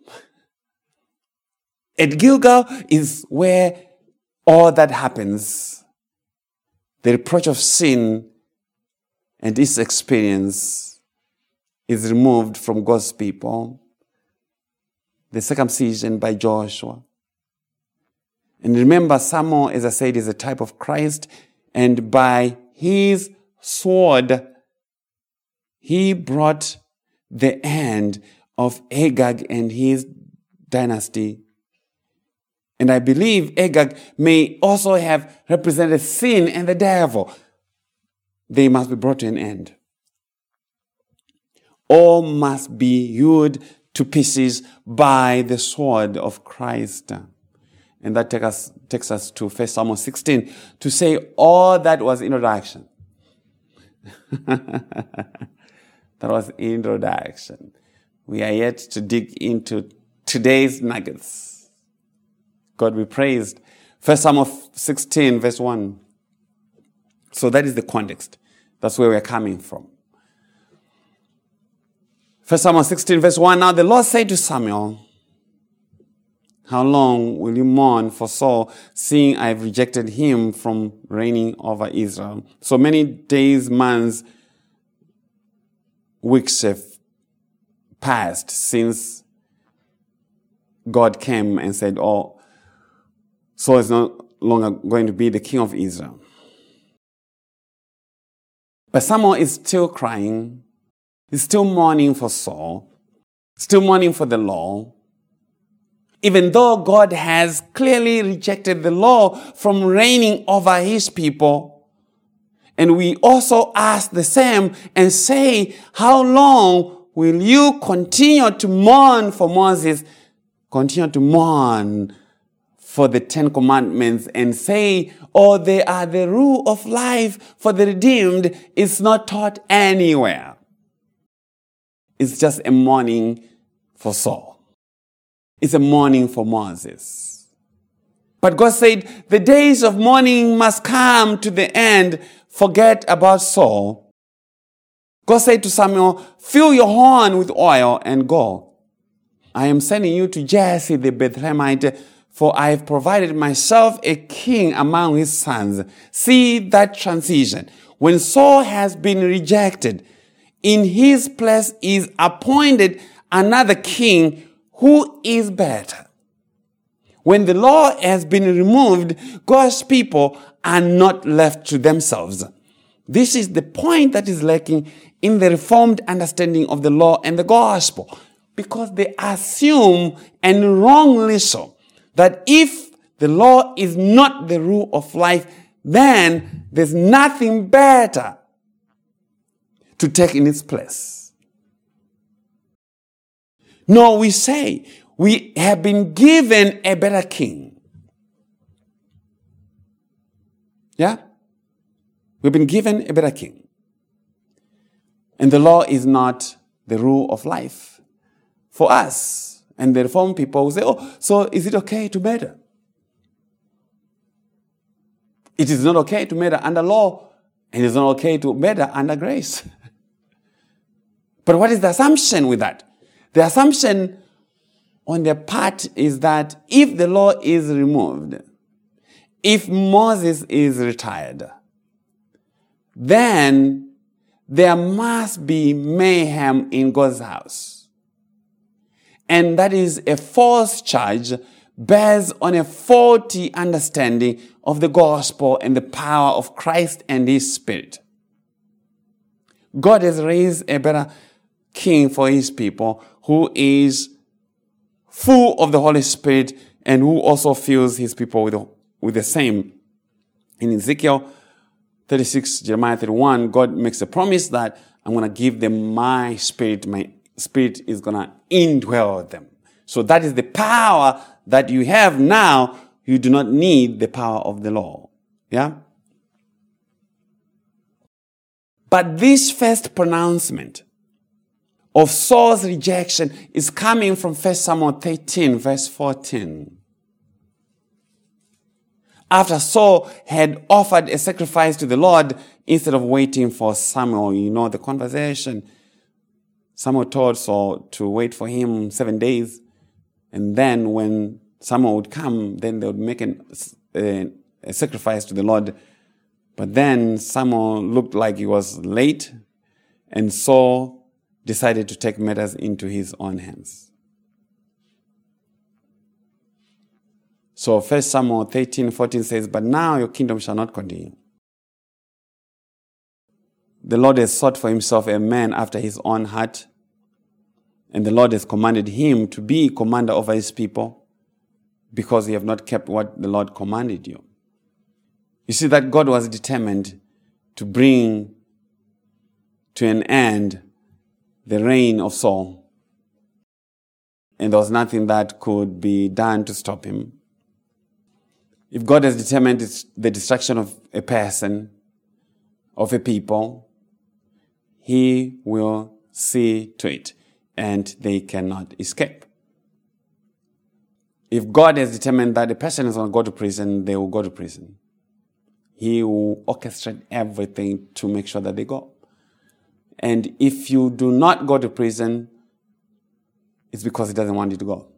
A: At Gilgal is where all that happens. The reproach of sin and its experience is removed from God's people. The circumcision by Joshua. And remember, Samuel, as I said, is a type of Christ. And by his sword, he brought the end of Agag and his dynasty. And I believe Agag may also have represented sin and the devil. They must be brought to an end. All must be hewed to pieces by the sword of Christ. And that take us, takes us to First Samuel sixteen to say all that was introduction. That was introduction. We are yet to dig into today's nuggets. God be praised. First Samuel sixteen verse one. So that is the context. That's where we are coming from. First Samuel sixteen verse one. Now the Lord said to Samuel, how long will you mourn for Saul, seeing I have rejected him from reigning over Israel? So many days, months, weeks have passed since God came and said, oh, Saul is no longer going to be the king of Israel. But Samuel is still crying. He's still mourning for Saul, still mourning for the law. Even though God has clearly rejected the law from reigning over his people. And we also ask the same and say, how long will you continue to mourn for Moses, continue to mourn for the Ten Commandments and say, oh, they are the rule of life for the redeemed? It's not taught anywhere. It's just a mourning for Saul. It's a mourning for Moses. But God said, the days of mourning must come to the end. Forget about Saul. God said to Samuel, fill your horn with oil and go. I am sending you to Jesse the Bethlehemite, for I have provided myself a king among his sons. See that transition. When Saul has been rejected, in his place is appointed another king who is better. When the law has been removed, God's people are not left to themselves. This is the point that is lacking in the reformed understanding of the law and the gospel, because they assume, and wrongly so, that if the law is not the rule of life, then there's nothing better to take in its place. No, we say we have been given a better king. Yeah? We've been given a better king. And the law is not the rule of life for us. And the Reformed people will say, oh, so is it okay to murder? It is not okay to murder under law, and it is not okay to murder under grace. But what is the assumption with that? The assumption on their part is that if the law is removed, if Moses is retired, then there must be mayhem in God's house. And that is a false charge based on a faulty understanding of the gospel and the power of Christ and his Spirit. God has raised a better king for his people who is full of the Holy Spirit and who also fills his people with the, with the same. In Ezekiel thirty-six, Jeremiah thirty-one, God makes a promise that I'm going to give them my spirit. My spirit is going to indwell them. So that is the power that you have now. You do not need the power of the law. Yeah? But this first pronouncement of Saul's rejection is coming from First Samuel thirteen, verse fourteen. After Saul had offered a sacrifice to the Lord instead of waiting for Samuel, you know the conversation. Samuel told Saul to wait for him seven days. And then when Samuel would come, then they would make an, a, a sacrifice to the Lord. But then Samuel looked like he was late, and Saul decided to take matters into his own hands. So First Samuel thirteen, fourteen says, "But now your kingdom shall not continue. The Lord has sought for himself a man after his own heart, and the Lord has commanded him to be commander over his people, because you have not kept what the Lord commanded you." You see that God was determined to bring to an end the reign of Saul, and there was nothing that could be done to stop him. If God has determined the destruction of a person, of a people, he will see to it, and they cannot escape. If God has determined that a person is going to go to prison, they will go to prison. He will orchestrate everything to make sure that they go. And if you do not go to prison, it's because he doesn't want you to go.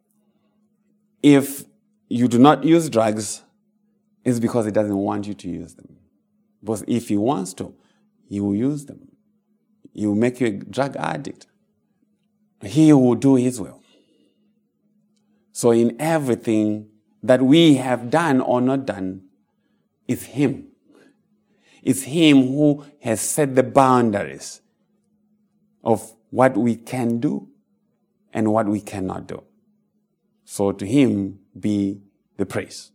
A: If you do not use drugs, it's because he doesn't want you to use them. Because if he wants to, he will use them. He will make you a drug addict. He will do his will. So in everything that we have done or not done, it's him. It's him who has set the boundaries of what we can do and what we cannot do. So to him be the praise.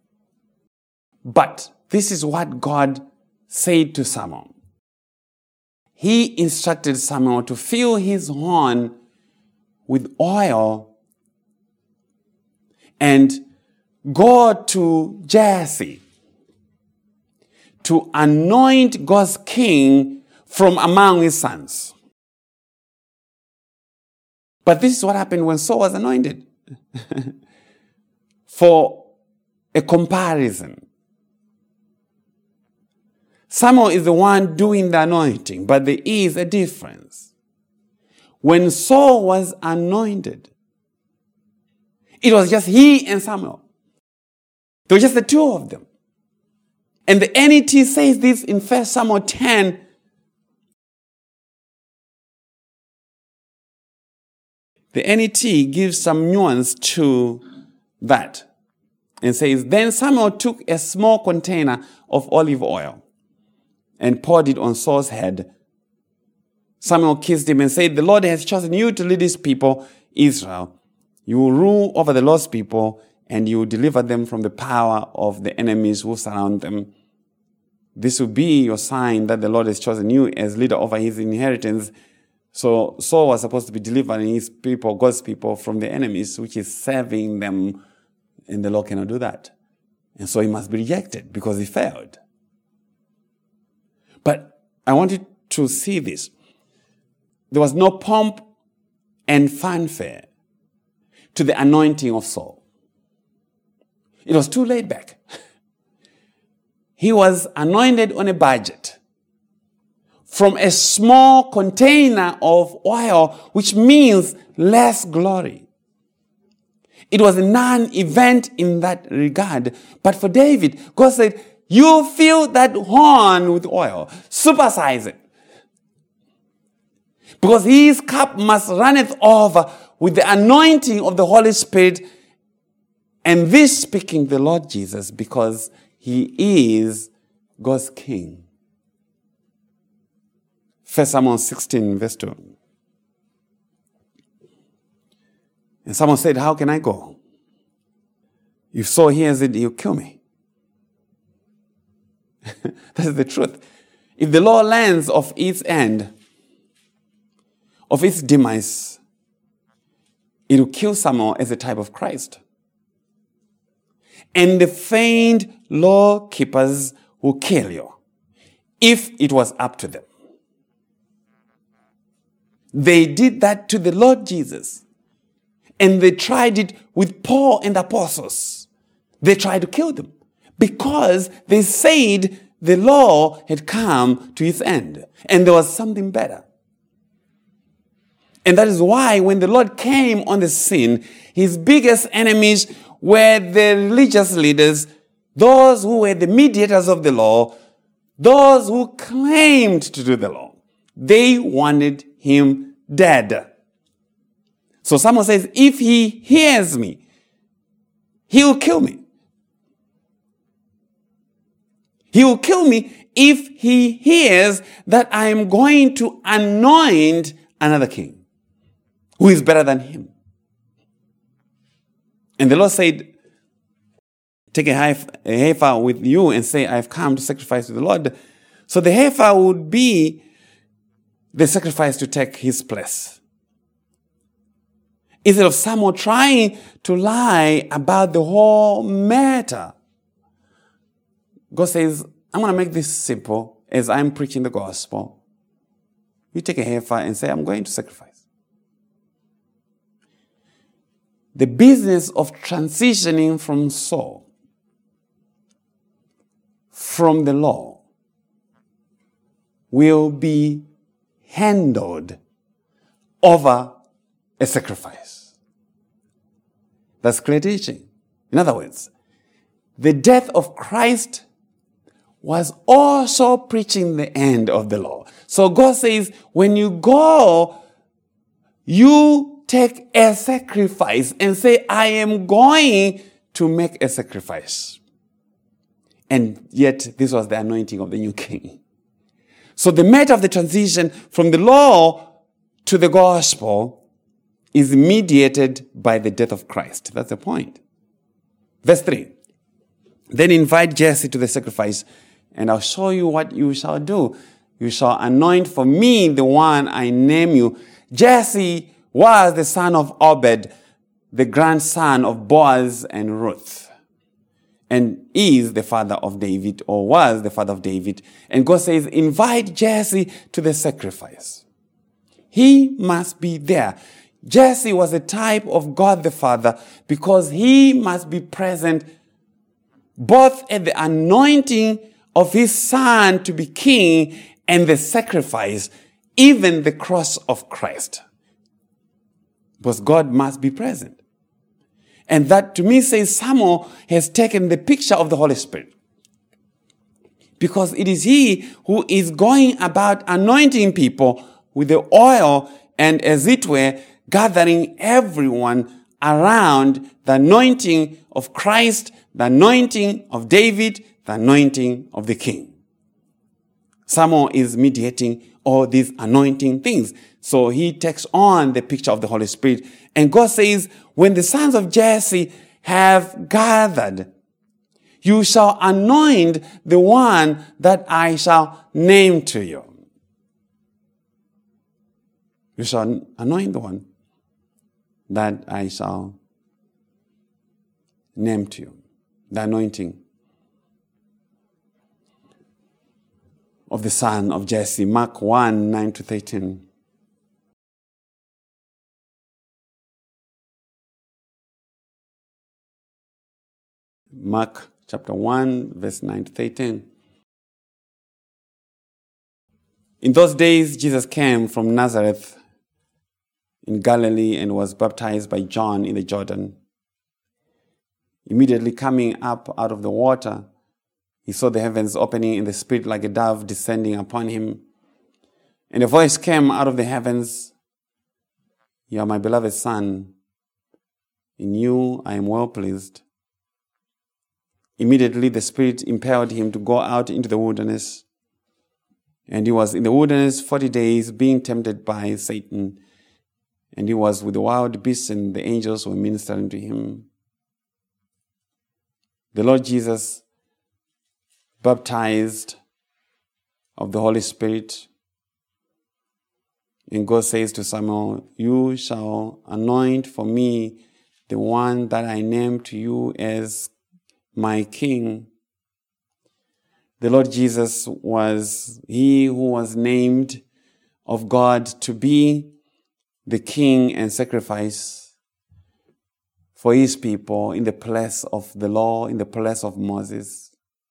A: But this is what God said to Samuel. He instructed Samuel to fill his horn with oil and go to Jesse to anoint God's king from among his sons. But this is what happened when Saul was anointed. For a comparison, Samuel is the one doing the anointing, but there is a difference. When Saul was anointed, it was just he and Samuel. There were just the two of them. And the N E T says this in First Samuel ten. The N E T gives some nuance to that and says, "Then Samuel took a small container of olive oil and poured it on Saul's head. Samuel kissed him and said, 'The Lord has chosen you to lead his people, Israel. You will rule over the lost people, and you will deliver them from the power of the enemies who surround them. This will be your sign that the Lord has chosen you as leader over his inheritance.'" So Saul was supposed to be delivering his people, God's people, from the enemies, which is serving them, and the Lord cannot do that. And so he must be rejected because he failed. But I want you to see this. There was no pomp and fanfare to the anointing of Saul. It was too laid back. He was anointed on a budget from a small container of oil, which means less glory. It was a non-event in that regard. But for David, God said, "You fill that horn with oil. Supersize it. Because his cup must runneth over with the anointing of the Holy Spirit." And this speaking the Lord Jesus, because he is God's king. First Samuel sixteen, verse two. And someone said, "How can I go? If Saul hears it, he'll kill me." That's the truth. If the law learns of its end, of its demise, it will kill Samuel as a type of Christ. And the feigned law keepers will kill you if it was up to them. They did that to the Lord Jesus. And they tried it with Paul and the apostles. They tried to kill them because they said the law had come to its end and there was something better. And that is why when the Lord came on the scene, his biggest enemies were the religious leaders, those who were the mediators of the law, those who claimed to do the law. They wanted him dead. So someone says, if he hears me, he will kill me. He will kill me if he hears that I am going to anoint another king who is better than him. And the Lord said, take a heifer with you and say, I've come to sacrifice to the Lord. So the heifer would be the sacrifice to take his place. Instead of someone trying to lie about the whole matter, God says, I'm going to make this simple as I'm preaching the gospel. You take a heifer and say, I'm going to sacrifice. The business of transitioning from Saul, from the law, will be handled over a sacrifice. That's clear teaching. In other words, the death of Christ was also preaching the end of the law. So God says, when you go, you take a sacrifice and say, I am going to make a sacrifice. And yet, this was the anointing of the new king. So the matter of the transition from the law to the gospel is mediated by the death of Christ. That's the point. Verse three. Then invite Jesse to the sacrifice, and I'll show you what you shall do. You shall anoint for me the one I name you. Jesse was the son of Obed, the grandson of Boaz and Ruth, and is the father of David, or was the father of David. And God says, invite Jesse to the sacrifice. He must be there. Jesse was a type of God the Father because he must be present both at the anointing of his son to be king and the sacrifice, even the cross of Christ. Because God must be present. And that to me says Samuel has taken the picture of the Holy Spirit. Because it is he who is going about anointing people with the oil and, as it were, gathering everyone around the anointing of Christ, the anointing of David, the anointing of the king. Samuel is mediating all these anointing things. So he takes on the picture of the Holy Spirit. And God says, when the sons of Jesse have gathered, you shall anoint the one that I shall name to you. You shall anoint the one that I shall name to you. The anointing of the son of Jesse. Mark one, nine to thirteen. Mark chapter one, verse nine to thirteen. In those days, Jesus came from Nazareth in Galilee and was baptized by John in the Jordan. Immediately coming up out of the water, he saw the heavens opening in the spirit like a dove descending upon him. And a voice came out of the heavens, "You are my beloved Son. In you I am well pleased." Immediately the Spirit impelled him to go out into the wilderness. And he was in the wilderness forty days being tempted by Satan. And he was with the wild beasts, and the angels were ministering to him. The Lord Jesus, baptized of the Holy Spirit. And God says to Samuel, "You shall anoint for me the one that I name to you as my king." The Lord Jesus was he who was named of God to be the king and sacrifice for his people in the place of the law, in the place of Moses.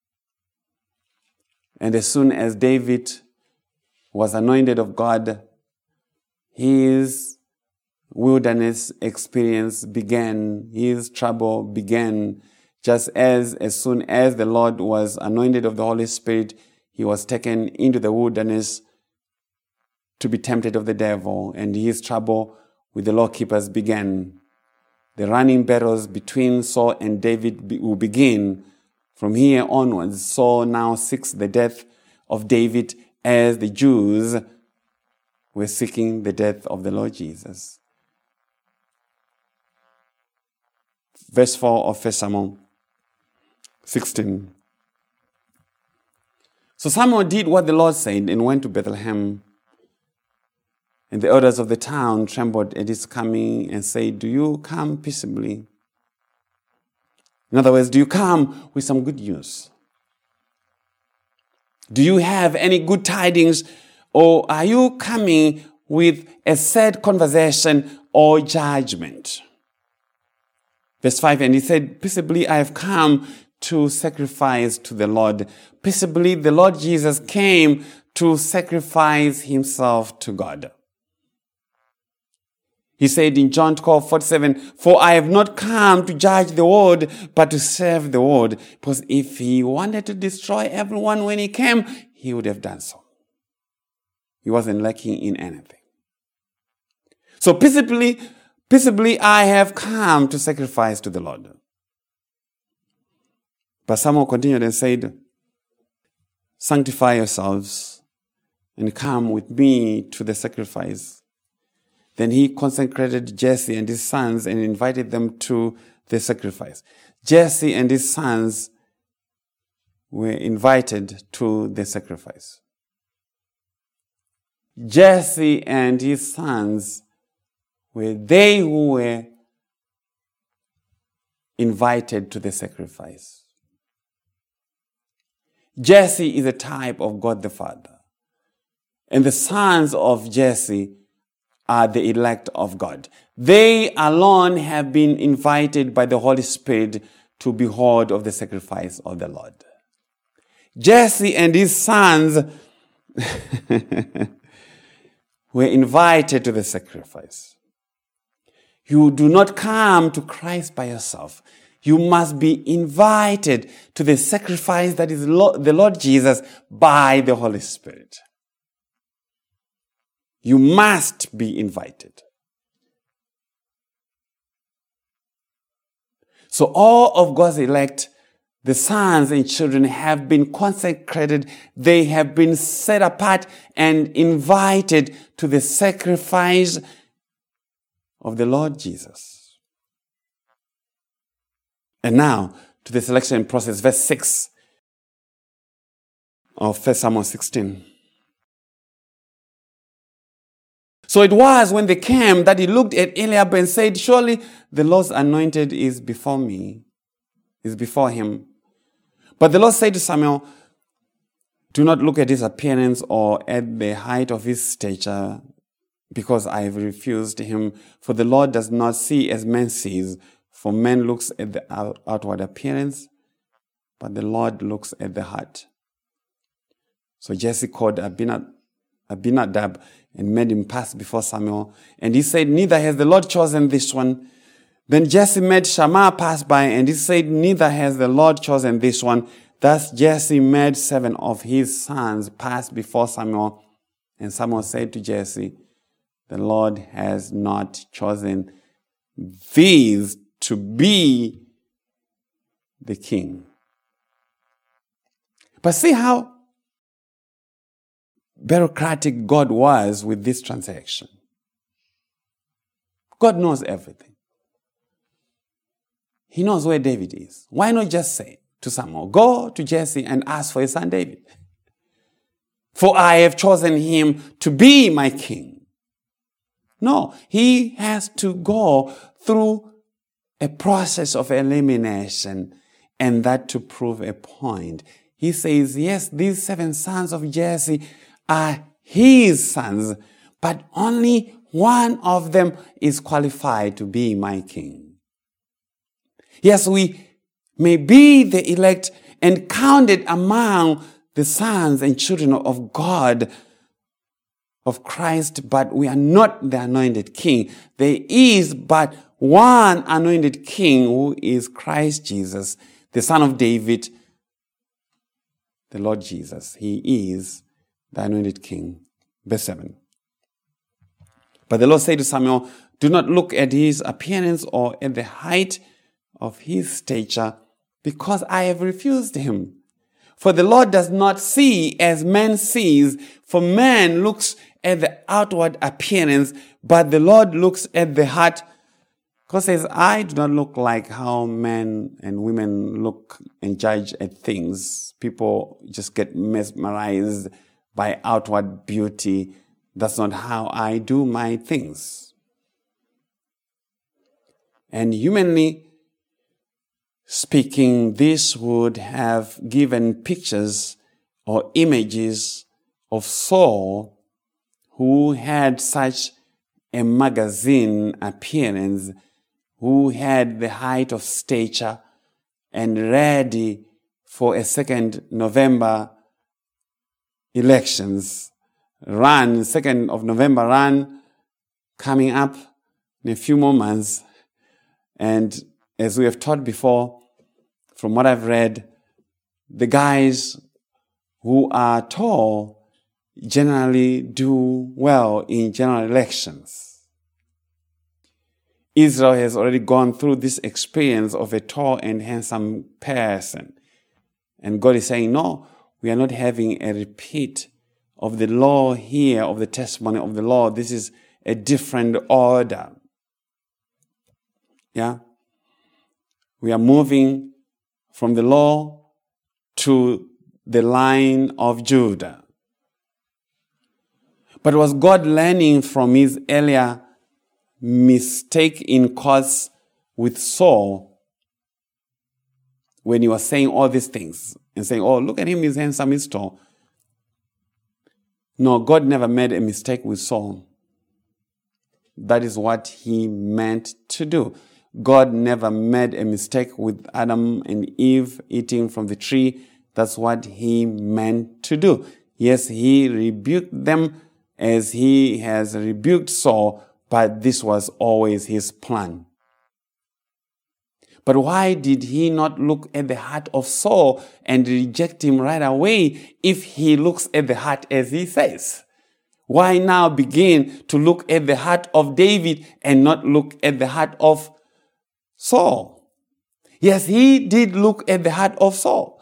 A: And as soon as David was anointed of God, his wilderness experience began, his trouble began, just as as soon as the Lord was anointed of the Holy Spirit, he was taken into the wilderness to be tempted of the devil, and his trouble with the law keepers began. The running battles between Saul and David will begin from here onwards. Saul now seeks the death of David as the Jews were seeking the death of the Lord Jesus. Verse four of First Samuel sixteen. So Samuel did what the Lord said and went to Bethlehem. And the elders of the town trembled at his coming and said, "Do you come peaceably?" In other words, do you come with some good news? Do you have any good tidings, or are you coming with a sad conversation or judgment? Verse five, and he said, "Peaceably I have come to sacrifice to the Lord." Peaceably, the Lord Jesus came to sacrifice himself to God. He said in John twelve forty-seven, "For I have not come to judge the world, but to serve the world." Because if he wanted to destroy everyone when he came, he would have done so. He wasn't lacking in anything. So peaceably, peaceably I have come to sacrifice to the Lord. But Samuel continued and said, "Sanctify yourselves and come with me to the sacrifice." Then he consecrated Jesse and his sons and invited them to the sacrifice. Jesse and his sons were invited to the sacrifice. Jesse and his sons were they who were invited to the sacrifice. Jesse is a type of God the Father. And the sons of Jesse are the elect of God. They alone have been invited by the Holy Spirit to behold of the sacrifice of the Lord. Jesse and his sons were invited to the sacrifice. You do not come to Christ by yourself. You must be invited to the sacrifice that is the Lord Jesus by the Holy Spirit. You must be invited. So all of God's elect, the sons and children, have been consecrated. They have been set apart and invited to the sacrifice of the Lord Jesus. And now to the selection process, verse six of First Samuel sixteen. So it was when they came that he looked at Eliab and said, "Surely the Lord's anointed is before me, is before him." But the Lord said to Samuel, "Do not look at his appearance or at the height of his stature, because I have refused him. For the Lord does not see as man sees, for man looks at the outward appearance, but the Lord looks at the heart." So Jesse called Abinadab and made him pass before Samuel. And he said, "Neither has the Lord chosen this one." Then Jesse made Shammah pass by, and he said, "Neither has the Lord chosen this one." Thus Jesse made seven of his sons pass before Samuel. And Samuel said to Jesse, "The Lord has not chosen these to be the king." But see how bureaucratic God was with this transaction. God knows everything. He knows where David is. Why not just say to Samuel, "Go to Jesse and ask for his son David, for I have chosen him to be my king"? No, he has to go through a process of elimination, and that to prove a point. He says, yes, these seven sons of Jesse are his sons, but only one of them is qualified to be my king. Yes, we may be the elect and counted among the sons and children of God, of Christ, but we are not the anointed king. There is but one anointed king, who is Christ Jesus, the Son of David, the Lord Jesus. He is the anointed king. Verse seven. But the Lord said to Samuel, do not look at his appearance or at the height of his stature, because I have refused him. For the Lord does not see as man sees, for man looks at the outward appearance, but the Lord looks at the heart. God says, I do not look like how men and women look and judge at things. People just get mesmerized by outward beauty. That's not how I do my things. And humanly speaking, this would have given pictures or images of Saul, who had such a magazine appearance, who had the height of stature and ready for a second November elections run, second of November run coming up in a few more months. And as we have taught before, from what I've read, the guys who are tall generally do well in general elections. Israel has already gone through this experience of a tall and handsome person. And God is saying, no, we are not having a repeat of the law here, of the testimony of the law. This is a different order. Yeah? We are moving from the law to the line of Judah. But was God learning from his earlier mistake in course with Saul when he was saying all these things and saying, oh, look at him, he's handsome, he's tall? No, God never made a mistake with Saul. That is what he meant to do. God never made a mistake with Adam and Eve eating from the tree. That's what he meant to do. Yes, he rebuked them as he has rebuked Saul, but this was always his plan. But why did he not look at the heart of Saul and reject him right away if he looks at the heart as he says? Why now begin to look at the heart of David and not look at the heart of Saul? Yes, he did look at the heart of Saul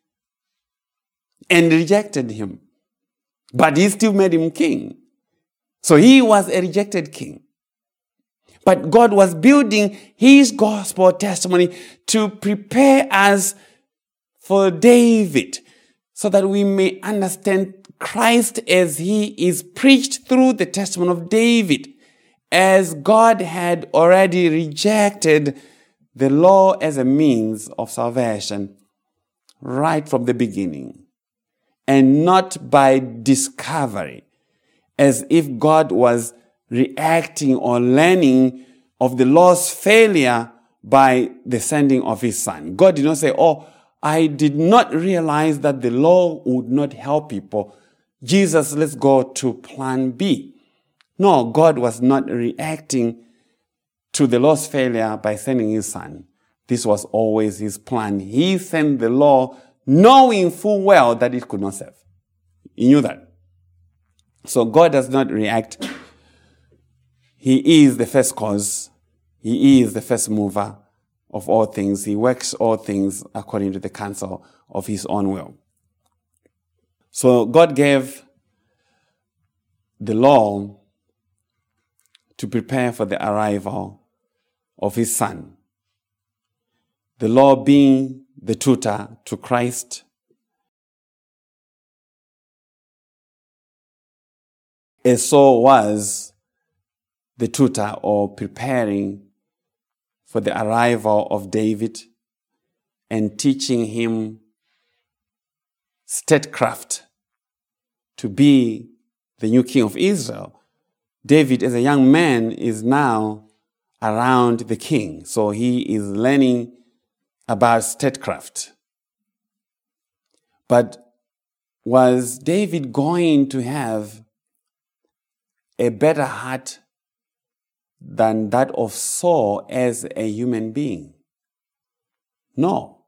A: and rejected him, but he still made him king. So he was a rejected king. But God was building his gospel testimony to prepare us for David, so that we may understand Christ as he is preached through the testimony of David, as God had already rejected the law as a means of salvation right from the beginning, and not by discovery, as if God was reacting or learning of the law's failure by the sending of his son. God did not say, oh, I did not realize that the law would not help people. Jesus, let's go to plan B. No, God was not reacting to the law's failure by sending his son. This was always his plan. He sent the law knowing full well that it could not save. He knew that. So God does not react. He is the first cause. He is the first mover of all things. He works all things according to the counsel of his own will. So God gave the law to prepare for the arrival of his son. The law being the tutor to Christ. As so was the tutor, or preparing for the arrival of David and teaching him statecraft to be the new king of Israel. David, as a young man, is now around the king. So he is learning about statecraft. But was David going to have a better heart than that of Saul as a human being? No.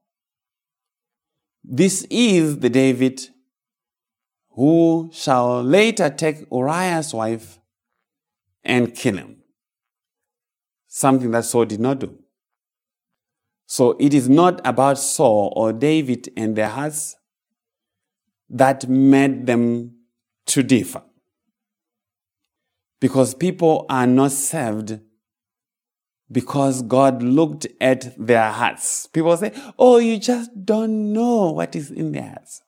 A: This is the David who shall later take Uriah's wife and kill him. Something that Saul did not do. So it is not about Saul or David and their hearts that made them to differ. Because people are not saved because God looked at their hearts. People say, oh, you just don't know what is in their hearts.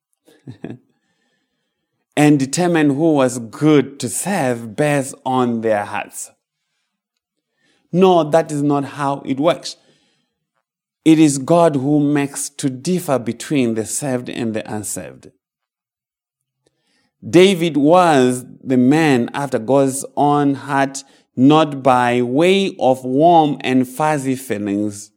A: And determine who was good to serve based on their hearts. No, that is not how it works. It is God who makes to differ between the saved and the unsaved. David was the man after God's own heart, not by way of warm and fuzzy feelings,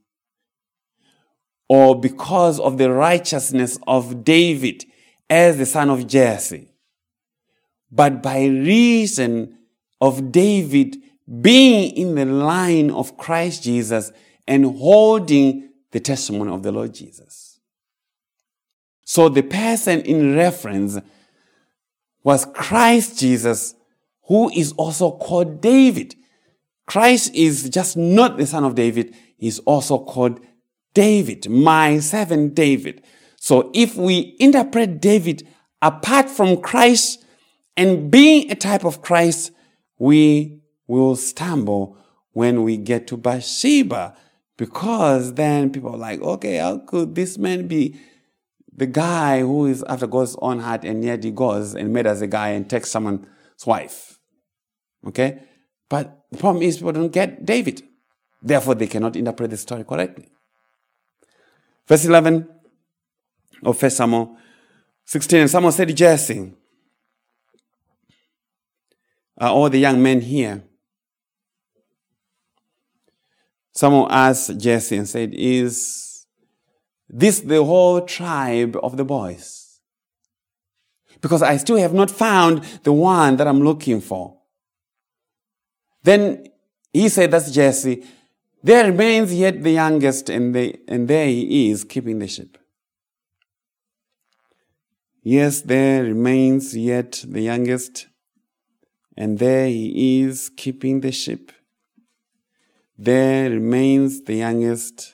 A: or because of the righteousness of David as the son of Jesse, but by reason of David being in the line of Christ Jesus and holding the testimony of the Lord Jesus. So the person in reference was Christ Jesus, who is also called David. Christ is just not the son of David, he's also called David, my servant David. So if we interpret David apart from Christ and being a type of Christ, we will stumble when we get to Bathsheba, because then people are like, okay, how could this man be the guy who is after God's own heart, and yet he goes and murders a guy and takes someone's wife? Okay? But the problem is people don't get David. Therefore, they cannot interpret the story correctly. Verse eleven of First Samuel sixteen, and Samuel said to Jesse, are all the young men here? Samuel asked Jesse and said, is this the whole tribe of the boys? Because I still have not found the one that I'm looking for. Then he said, that's Jesse. There remains yet the youngest, and, they, and there he is keeping the sheep. Yes, there remains yet the youngest, and there he is keeping the sheep. There remains the youngest.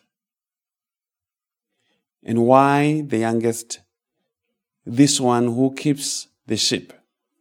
A: And why the youngest? This one who keeps the sheep.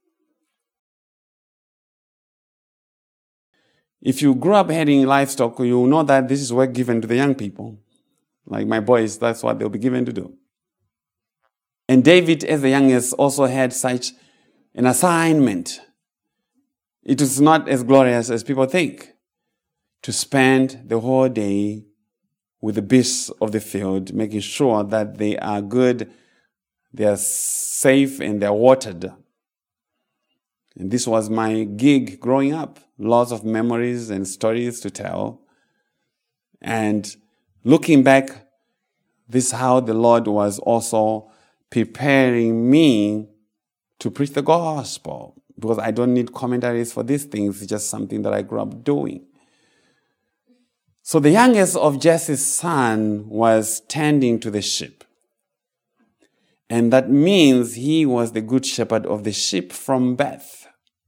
A: If you grew up having livestock, you know that this is work given to the young people. Like my boys, that's what they'll be given to do. And David, as the youngest, also had such an assignment. It is not as glorious as people think, to spend the whole day with the beasts of the field, making sure that they are good, they are safe, and they are watered. And this was my gig growing up. Lots of memories and stories to tell. And looking back, this is how the Lord was also preparing me to preach the gospel. Because I don't need commentaries for these things. It's just something that I grew up doing. So the youngest of Jesse's son was tending to the sheep. And that means he was the good shepherd of the sheep from birth.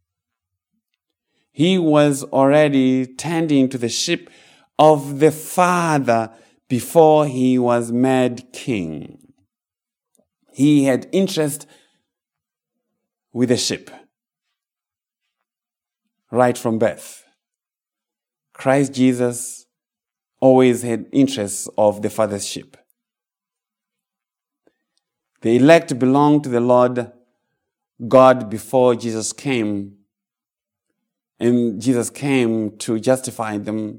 A: He was already tending to the sheep of the father before he was made king. He had interest with the sheep right from birth. Christ Jesus always had interests of the Father's sheep. The elect belonged to the Lord God before Jesus came. And Jesus came to justify them.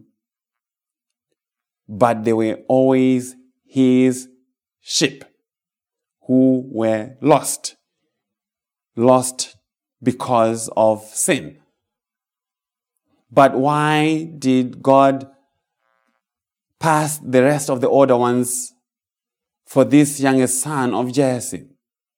A: But they were always his sheep who were lost. Lost because of sin. But why did God pass the rest of the older ones for this youngest son of Jesse?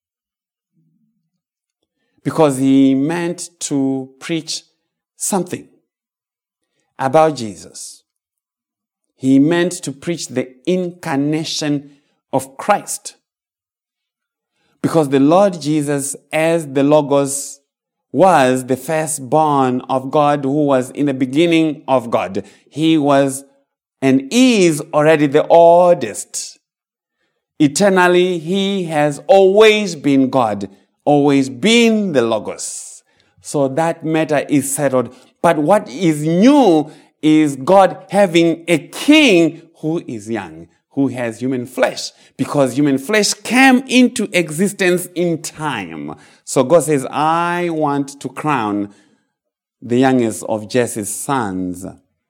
A: Because he meant to preach something about Jesus. He meant to preach the incarnation of Christ. Because the Lord Jesus, as the Logos, was the firstborn of God who was in the beginning of God. He was and is already the oldest. Eternally, he has always been God, always been the Logos. So that matter is settled. But what is new is God having a king who is young, who has human flesh, because human flesh came into existence in time. So God says, I want to crown the youngest of Jesse's sons.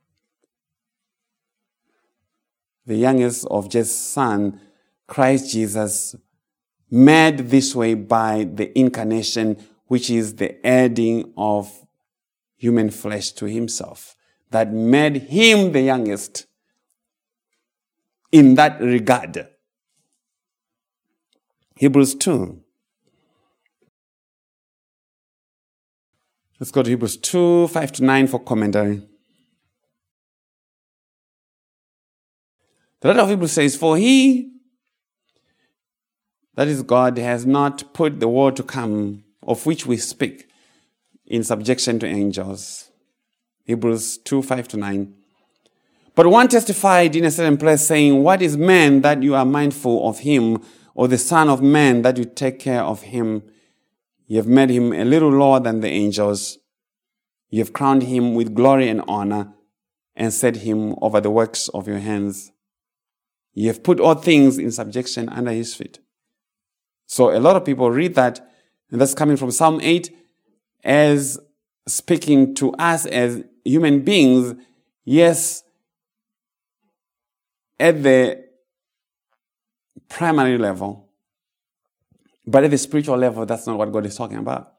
A: The youngest of Jesse's son, Christ Jesus, made this way by the incarnation, which is the adding of human flesh to himself, that made him the youngest in that regard. Hebrews two. Let's go to Hebrews two, five to nine for commentary. The writer of Hebrews says, for he, that is God, has not put the world to come of which we speak in subjection to angels. Hebrews two, five to nine. But one testified in a certain place, saying, what is man that you are mindful of him, or the son of man that you take care of him? You have made him a little lower than the angels. You have crowned him with glory and honor, and set him over the works of your hands. You have put all things in subjection under his feet. So a lot of people read that, and that's coming from Psalm eight, as speaking to us as human beings. Yes, at the primary level, but at the spiritual level, that's not what God is talking about.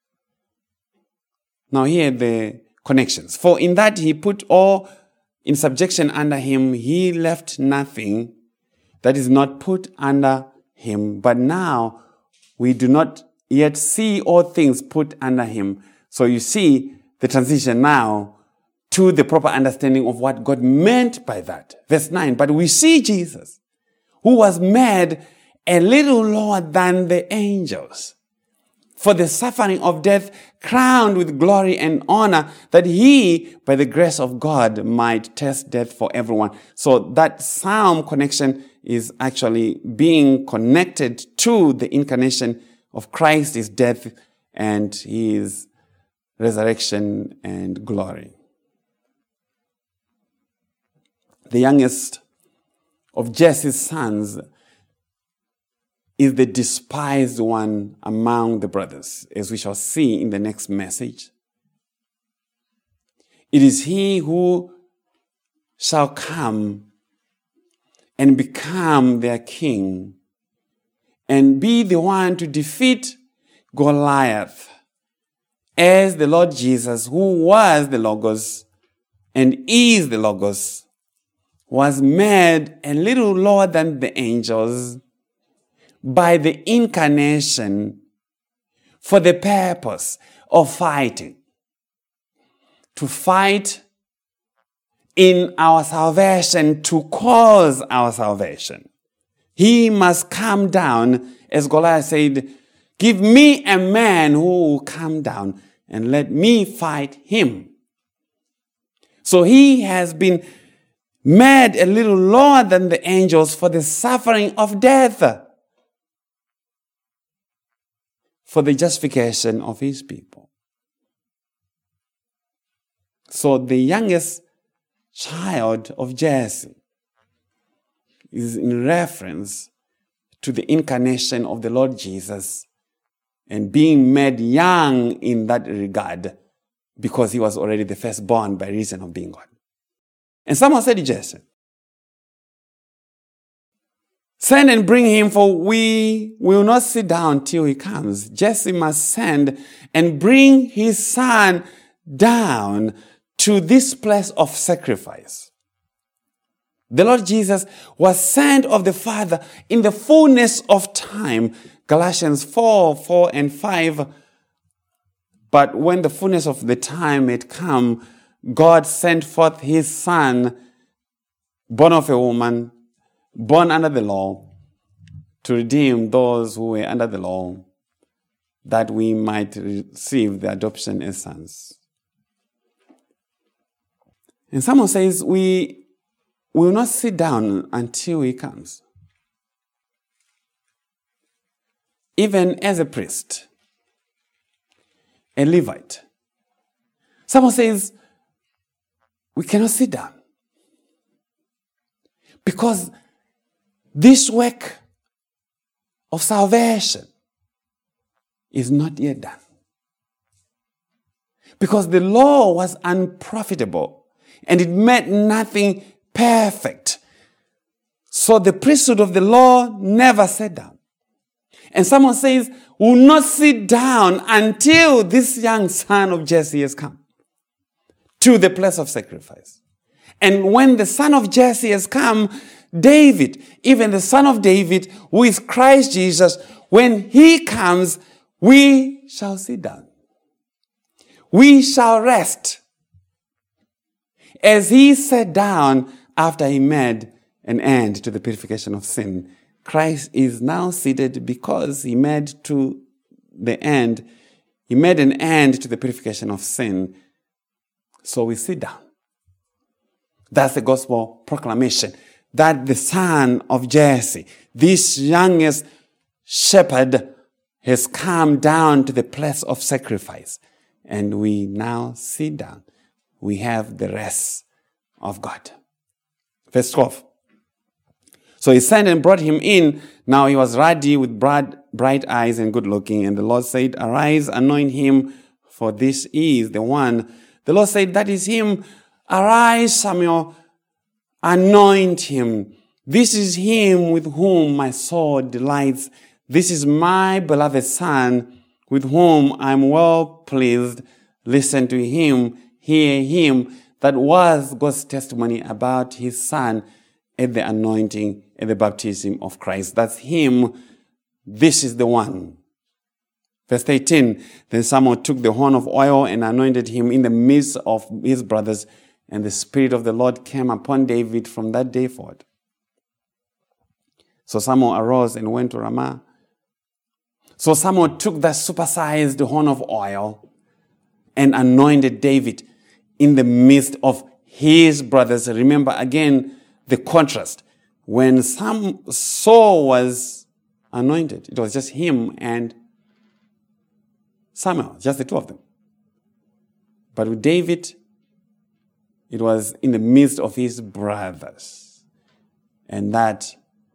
A: Now here are the connections. For in that he put all in subjection under him, he left nothing that is not put under him. But now we do not yet see all things put under him. So you see the transition now to the proper understanding of what God meant by that. Verse nine, but we see Jesus, who was made a little lower than the angels, for the suffering of death, crowned with glory and honor, that he, by the grace of God, might taste death for everyone. So that psalm connection is actually being connected to the incarnation of Christ, his death and his resurrection and glory. The youngest of Jesse's sons is the despised one among the brothers, as we shall see in the next message. It is he who shall come and become their king and be the one to defeat Goliath, as the Lord Jesus, who was the Logos and is the Logos, was made a little lower than the angels by the incarnation for the purpose of fighting. To fight in our salvation, to cause our salvation. He must come down, as Goliath said, give me a man who will come down and let me fight him. So he has been made a little lower than the angels for the suffering of death, for the justification of his people. So the youngest child of Jesse is in reference to the incarnation of the Lord Jesus and being made young in that regard because he was already the firstborn by reason of being God. And someone said to Jesse, send and bring him, for we will not sit down till he comes. Jesse must send and bring his son down to this place of sacrifice. The Lord Jesus was sent of the Father in the fullness of time. Galatians four, four and five. But when the fullness of the time had come, God sent forth his Son, born of a woman, born under the law, to redeem those who were under the law, that we might receive the adoption as sons. And someone says, we will not sit down until he comes. Even as a priest, a Levite. Someone says, we cannot sit down. Because this work of salvation is not yet done. Because the law was unprofitable and it meant nothing perfect. So the priesthood of the law never sat down. And someone says, will not sit down until this young son of Jesse has come to the place of sacrifice. And when the son of Jesse has come, David, even the son of David, who is Christ Jesus, when he comes, we shall sit down. We shall rest. As he sat down after he made an end to the purification of sin, Christ is now seated because he made to the end, he made an end to the purification of sin. So we sit down. That's the gospel proclamation. That the son of Jesse, this youngest shepherd, has come down to the place of sacrifice. And we now sit down. We have the rest of God. Verse twelve. So he sent and brought him in. Now he was ruddy with bright, bright eyes and good looking. And the Lord said, arise, anoint him, for this is the one. The Lord said, that is him. Arise, Samuel, anoint him. This is him with whom my soul delights. This is my beloved son, with whom I am well pleased. Listen to him, hear him. That was God's testimony about his son at the anointing, at the baptism of Christ. That's him. This is the one. Verse eighteen, then Samuel took the horn of oil and anointed him in the midst of his brothers. And the Spirit of the Lord came upon David from that day forward. So Samuel arose and went to Ramah. So Samuel took that supersized horn of oil and anointed David in the midst of his brothers. Remember again the contrast. When Sam, Saul was anointed, it was just him and Samuel, just the two of them. But with David, it was in the midst of his brothers. And that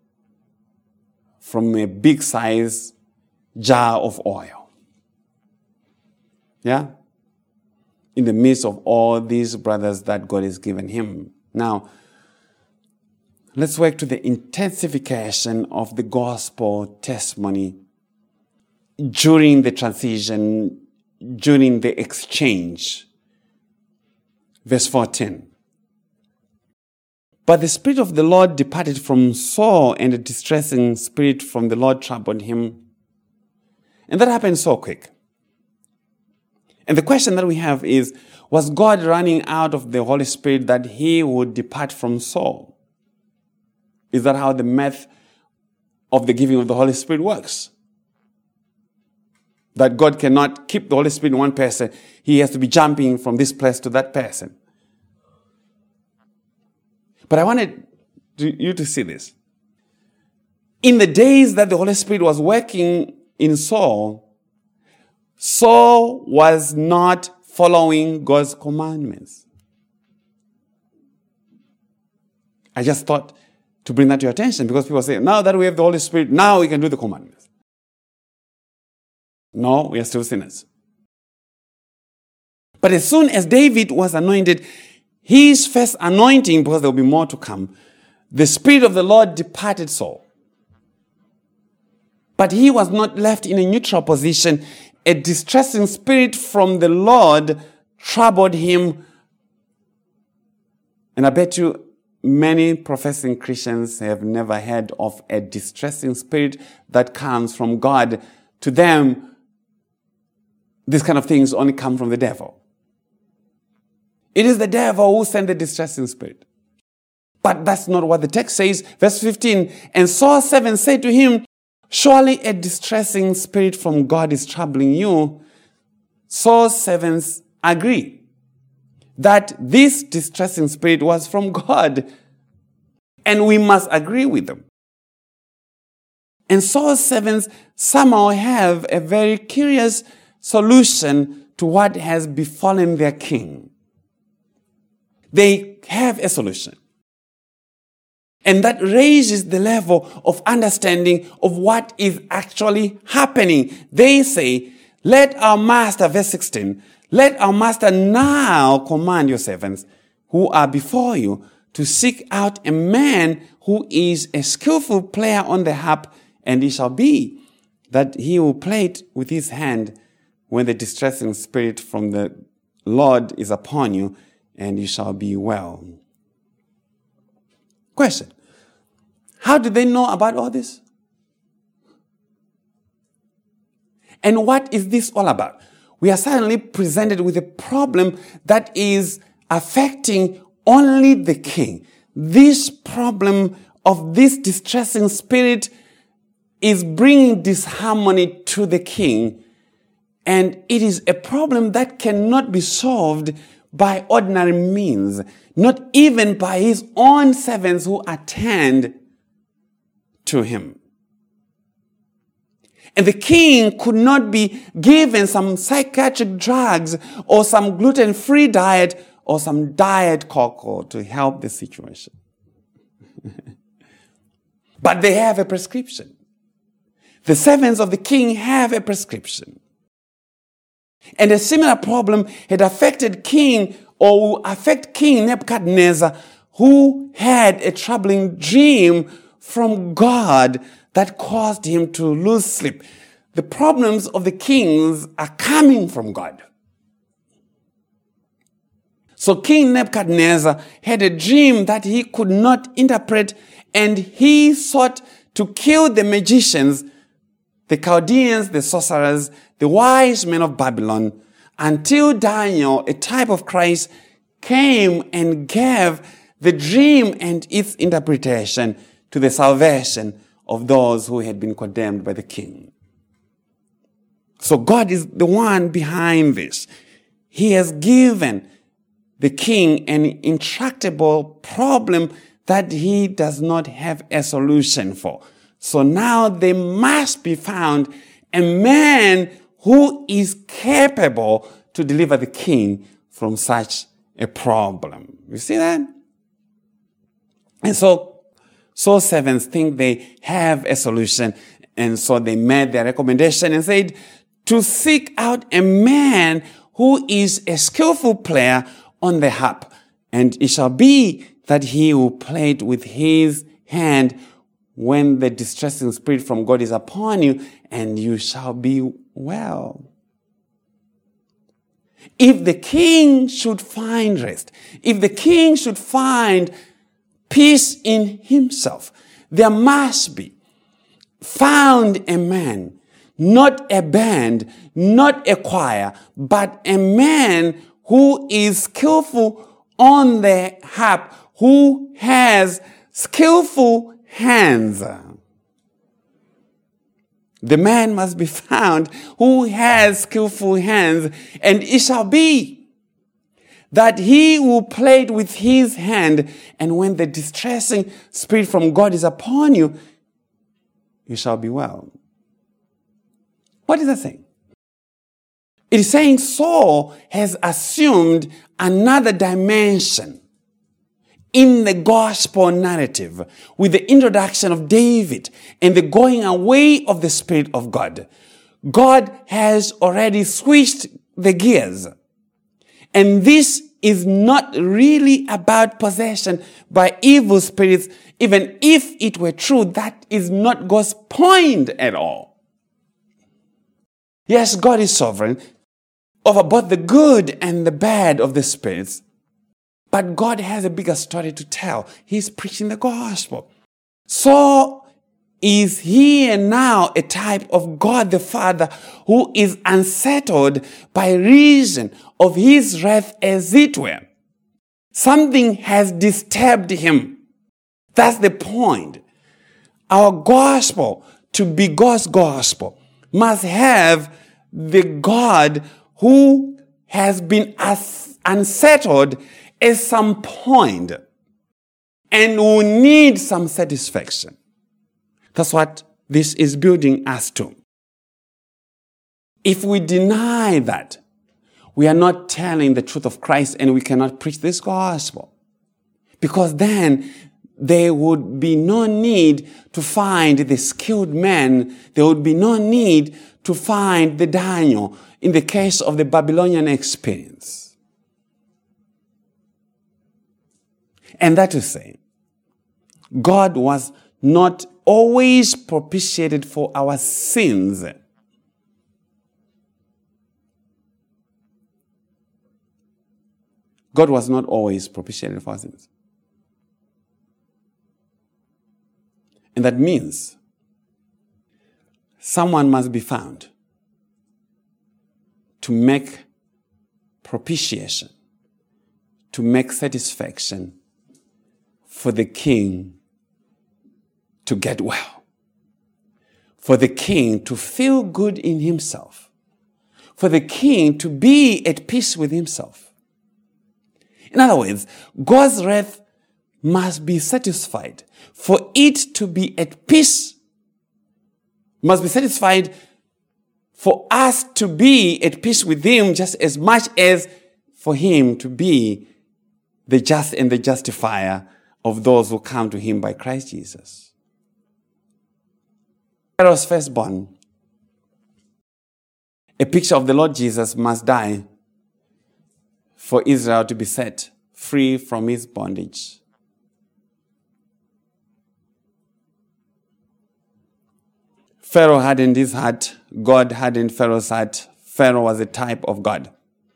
A: from a big size jar of oil. Yeah? In the midst of all these brothers that God has given him. Now, let's work to the intensification of the gospel testimony during the transition, during the exchange. Verse fourteen. But the Spirit of the Lord departed from Saul, and a distressing spirit from the Lord troubled him. And that happened so quick. And the question that we have is, was God running out of the Holy Spirit that he would depart from Saul? Is that how the math of the giving of the Holy Spirit works? That God cannot keep the Holy Spirit in one person. He has to be jumping from this place to that person. But I wanted you to see this. In the days that the Holy Spirit was working in Saul, Saul was not following God's commandments. I just thought to bring that to your attention because people say, now that we have the Holy Spirit, now we can do the commandments. No, we are still sinners. But as soon as David was anointed, his first anointing, because there will be more to come, the Spirit of the Lord departed Saul. But he was not left in a neutral position. A distressing spirit from the Lord troubled him And I bet you many professing Christians have never heard of a distressing spirit that comes from God. To them, these kind of things only come from the devil. It is the devil who sent the distressing spirit. But that's not what the text says. Verse fifteen, and Saul's servants said to him, surely a distressing spirit from God is troubling you. Saul's servants agree that this distressing spirit was from God. And we must agree with them. And Saul's servants somehow have a very curious solution to what has befallen their king. They have a solution. And that raises the level of understanding of what is actually happening. They say, let our master, verse sixteen, let our master now command your servants who are before you to seek out a man who is a skillful player on the harp, and it shall be that he will play it with his hand when the distressing spirit from the Lord is upon you, and you shall be well. Question. How do they know about all this? And what is this all about? We are suddenly presented with a problem that is affecting only the king. This problem of this distressing spirit is bringing disharmony to the king. And it is a problem that cannot be solved by ordinary means, not even by his own servants who attend to him. And the king could not be given some psychiatric drugs or some gluten-free diet or some diet cocoa to help the situation. But they have a prescription. The servants of the king have a prescription. And a similar problem had affected King or will affect King Nebuchadnezzar, who had a troubling dream from God that caused him to lose sleep. The problems of the kings are coming from God. So King Nebuchadnezzar had a dream that he could not interpret, and he sought to kill the magicians, the Chaldeans, the sorcerers, the wise men of Babylon, until Daniel, a type of Christ, came and gave the dream and its interpretation to the salvation of those who had been condemned by the king. So God is the one behind this. He has given the king an intractable problem that he does not have a solution for. So now there must be found a man who is capable to deliver the king from such a problem. You see that? And so Saul's servants think they have a solution, and so they made their recommendation and said to seek out a man who is a skillful player on the harp, and it shall be that he will play it with his hand when the distressing spirit from God is upon you, and you shall be well. If the king should find rest, if the king should find peace in himself, there must be found a man, not a band, not a choir, but a man who is skillful on the harp, who has skillful hands. The man must be found who has skillful hands, and it shall be that he will play it with his hand, and when the distressing spirit from God is upon you, you shall be well. What is that saying? It is saying Saul has assumed another dimension in the gospel narrative with the introduction of David and the going away of the Spirit of God. God has already switched the gears. And this is not really about possession by evil spirits. Even if it were true, that is not God's point at all. Yes, God is sovereign over both the good and the bad of the spirits. But God has a bigger story to tell. He's preaching the gospel. So is here now a type of God the Father who is unsettled by reason of his wrath, as it were. Something has disturbed him. That's the point. Our gospel, to be God's gospel, must have the God who has been as unsettled at some point and will need some satisfaction. That's what this is building us to. If we deny that, we are not telling the truth of Christ and we cannot preach this gospel. Because then there would be no need to find the skilled man. There would be no need to find the Daniel in the case of the Babylonian experience. And that to say, God was not always propitiated for our sins. God was not always propitiated for our sins. And that means someone must be found to make propitiation, to make satisfaction for the king to get well, for the king to feel good in himself, for the king to be at peace with himself. In other words, God's wrath must be satisfied. For it to be at peace, must be satisfied for us to be at peace with him just as much as for him to be the just and the justifier of those who come to him by Christ Jesus. Pharaoh's firstborn, a picture of the Lord Jesus, must die for Israel to be set free from his bondage. Pharaoh hardened his heart. God hardened Pharaoh's heart. Pharaoh was a type of God.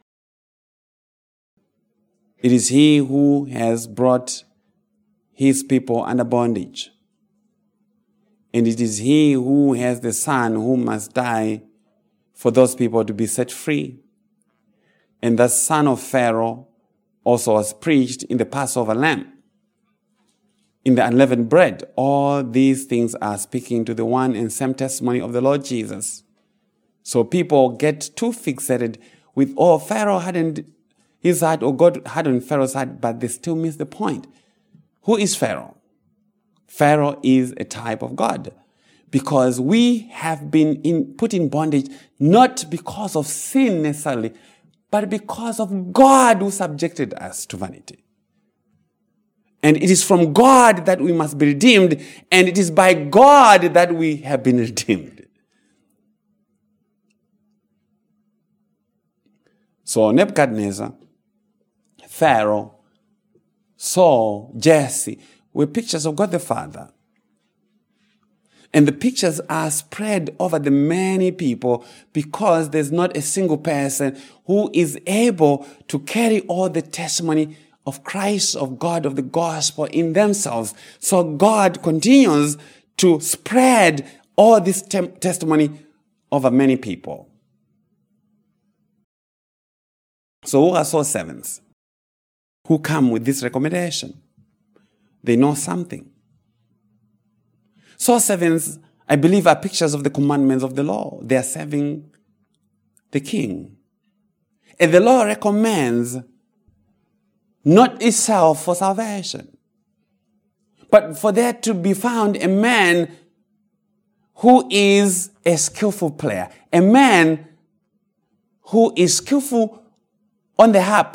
A: It is he who has brought his people under bondage. And it is he who has the son who must die for those people to be set free. And the son of Pharaoh also was preached in the Passover lamb, in the unleavened bread. All these things are speaking to the one and same testimony of the Lord Jesus. So people get too fixated with, oh, Pharaoh hardened his heart, or God hardened Pharaoh's heart, but they still miss the point. Who is Pharaoh? Pharaoh is a type of God, because we have been in, put in bondage not because of sin necessarily, but because of God who subjected us to vanity. And it is from God that we must be redeemed, and it is by God that we have been redeemed. So Nebuchadnezzar, Pharaoh, Saul, Jesse were pictures of God the Father. And the pictures are spread over the many people because there's not a single person who is able to carry all the testimony of Christ, of God, of the gospel in themselves. So God continues to spread all this tem- testimony over many people. So who are soul servants who come with this recommendation? They know something. Soul servants, I believe, are pictures of the commandments of the law. They are serving the king. And the law recommends not itself for salvation, but for there to be found a man who is a skillful player, a man who is skillful on the harp.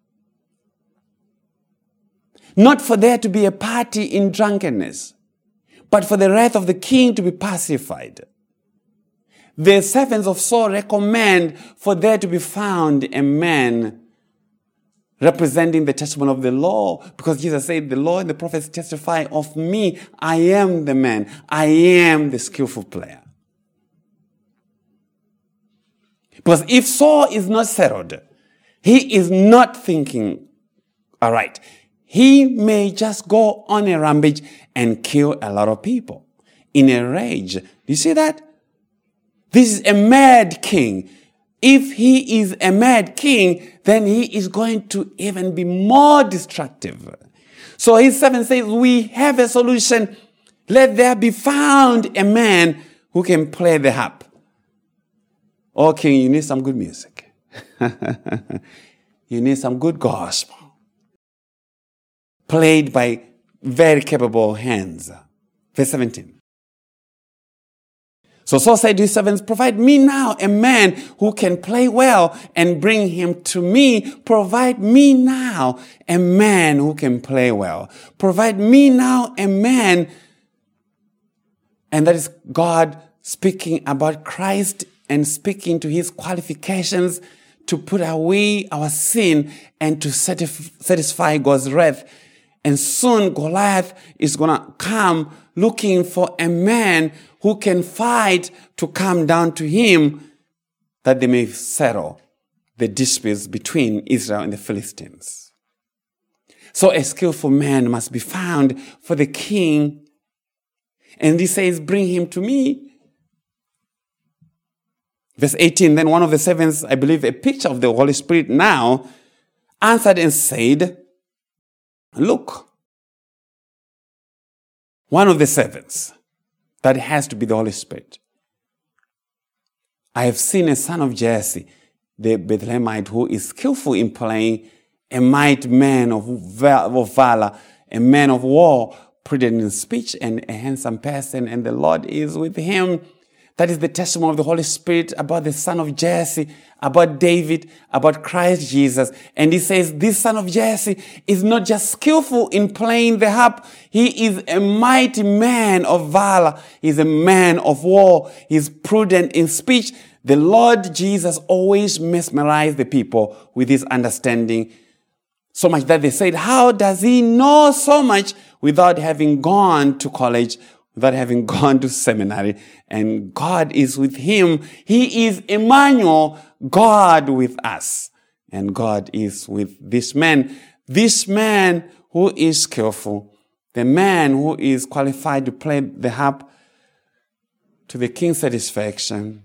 A: Not for there to be a party in drunkenness, but for the wrath of the king to be pacified. The servants of Saul recommend for there to be found a man representing the testimony of the law, because Jesus said, the law and the prophets testify of me. I am the man. I am the skillful player. Because if Saul is not settled, he is not thinking All right. He may just go on a rampage and kill a lot of people in a rage. Do you see that? This is a mad king. If he is a mad king, then he is going to even be more destructive. So his servant says, we have a solution. Let there be found a man who can play the harp. Oh, king, you need some good music. You need some good gospel. Played by very capable hands. Verse seventeen. So Saul said to his servants, provide me now a man who can play well and bring him to me. Provide me now a man who can play well. Provide me now a man. And that is God speaking about Christ and speaking to his qualifications to put away our sin and to satisfy God's wrath. And soon Goliath is going to come looking for a man who can fight to come down to him that they may settle the disputes between Israel and the Philistines. So a skillful man must be found for the king. And he says, bring him to me. Verse eighteen, then one of the servants, I believe a picture of the Holy Spirit now, answered and said, look, one of the servants, that has to be the Holy Spirit. I have seen a son of Jesse, the Bethlehemite, who is skillful in playing, a mighty man of valor, a man of war, prudent in speech, and a handsome person, and the Lord is with him. That is the testimony of the Holy Spirit about the son of Jesse, about David, about Christ Jesus. And he says, this son of Jesse is not just skillful in playing the harp. He is a mighty man of valor. He's a man of war. He's prudent in speech. The Lord Jesus always mesmerized the people with his understanding. So much that they said, how does he know so much without having gone to college, without having gone to seminary? And God is with him. He is Emmanuel, God with us. And God is with this man. This man who is skillful, the man who is qualified to play the harp to the king's satisfaction,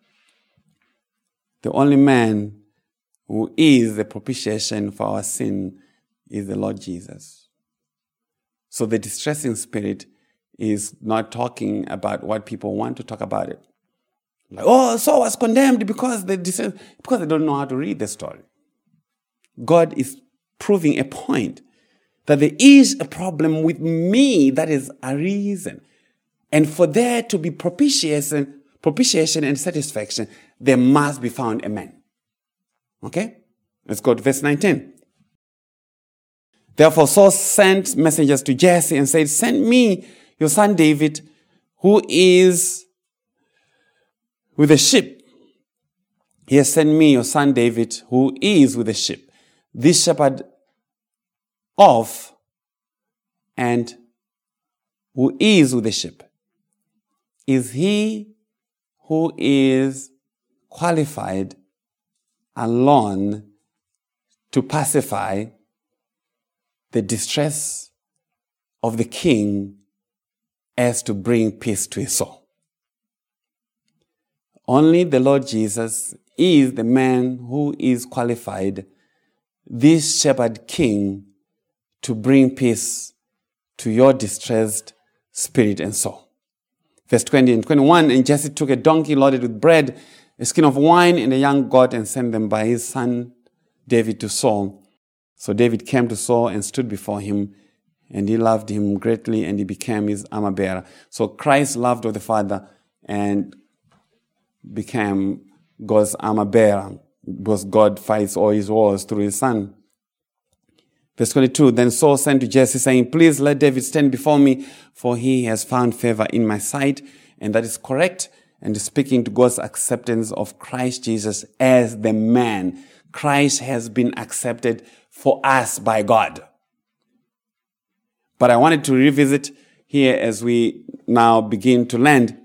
A: the only man who is the propitiation for our sin is the Lord Jesus. So the distressing spirit is not talking about what people want to talk about it. Like, oh, Saul was condemned because they, because they don't know how to read the story. God is proving a point that there is a problem with me. That is a reason. And for there to be propitiation, propitiation and satisfaction, there must be found a man. Okay? Let's go to verse nineteen. Therefore Saul sent messengers to Jesse and said, send me your son David, who is with the sheep. He has sent me your son David, who is with the sheep. This shepherd of and who is with the sheep. Is he who is qualified alone to pacify the distress of the king as to bring peace to his soul? Only the Lord Jesus is the man who is qualified, this shepherd king, to bring peace to your distressed spirit and soul. Verse twenty and twenty-one, and Jesse took a donkey loaded with bread, a skin of wine, and a young goat, and sent them by his son David to Saul. So David came to Saul and stood before him, and he loved him greatly, and he became his armor bearer. So Christ loved of the Father and became God's armor bearer, because God fights all his wars through his son. Verse twenty-two, then Saul sent to Jesse, saying, please let David stand before me, for he has found favor in my sight. And that is correct, and speaking to God's acceptance of Christ Jesus as the man. Christ has been accepted for us by God. But I wanted to revisit here as we now begin to land.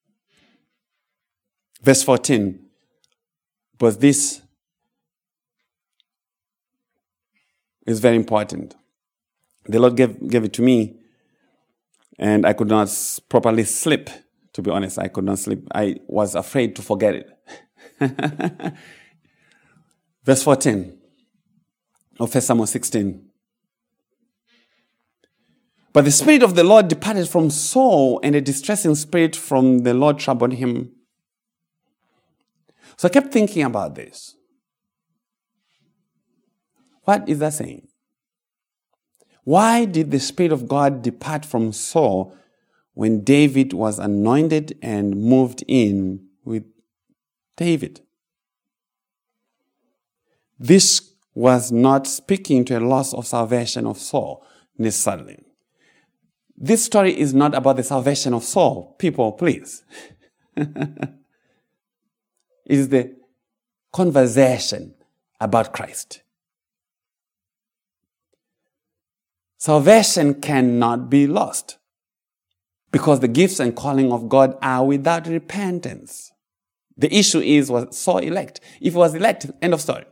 A: Verse fourteen. Was this is very important. The Lord gave, gave it to me, and I could not s- properly sleep, to be honest. I could not sleep. I was afraid to forget it. Verse fourteen of First Samuel sixteen. But the Spirit of the Lord departed from Saul, and a distressing spirit from the Lord troubled him. So I kept thinking about this. What is that saying? Why did the Spirit of God depart from Saul when David was anointed and moved in with David? This was not speaking to a loss of salvation of Saul necessarily. This story is not about the salvation of Saul. People, please. It is the conversation about Christ. Salvation cannot be lost because the gifts and calling of God are without repentance. The issue is, was Saul elect? If he was elect, end of story.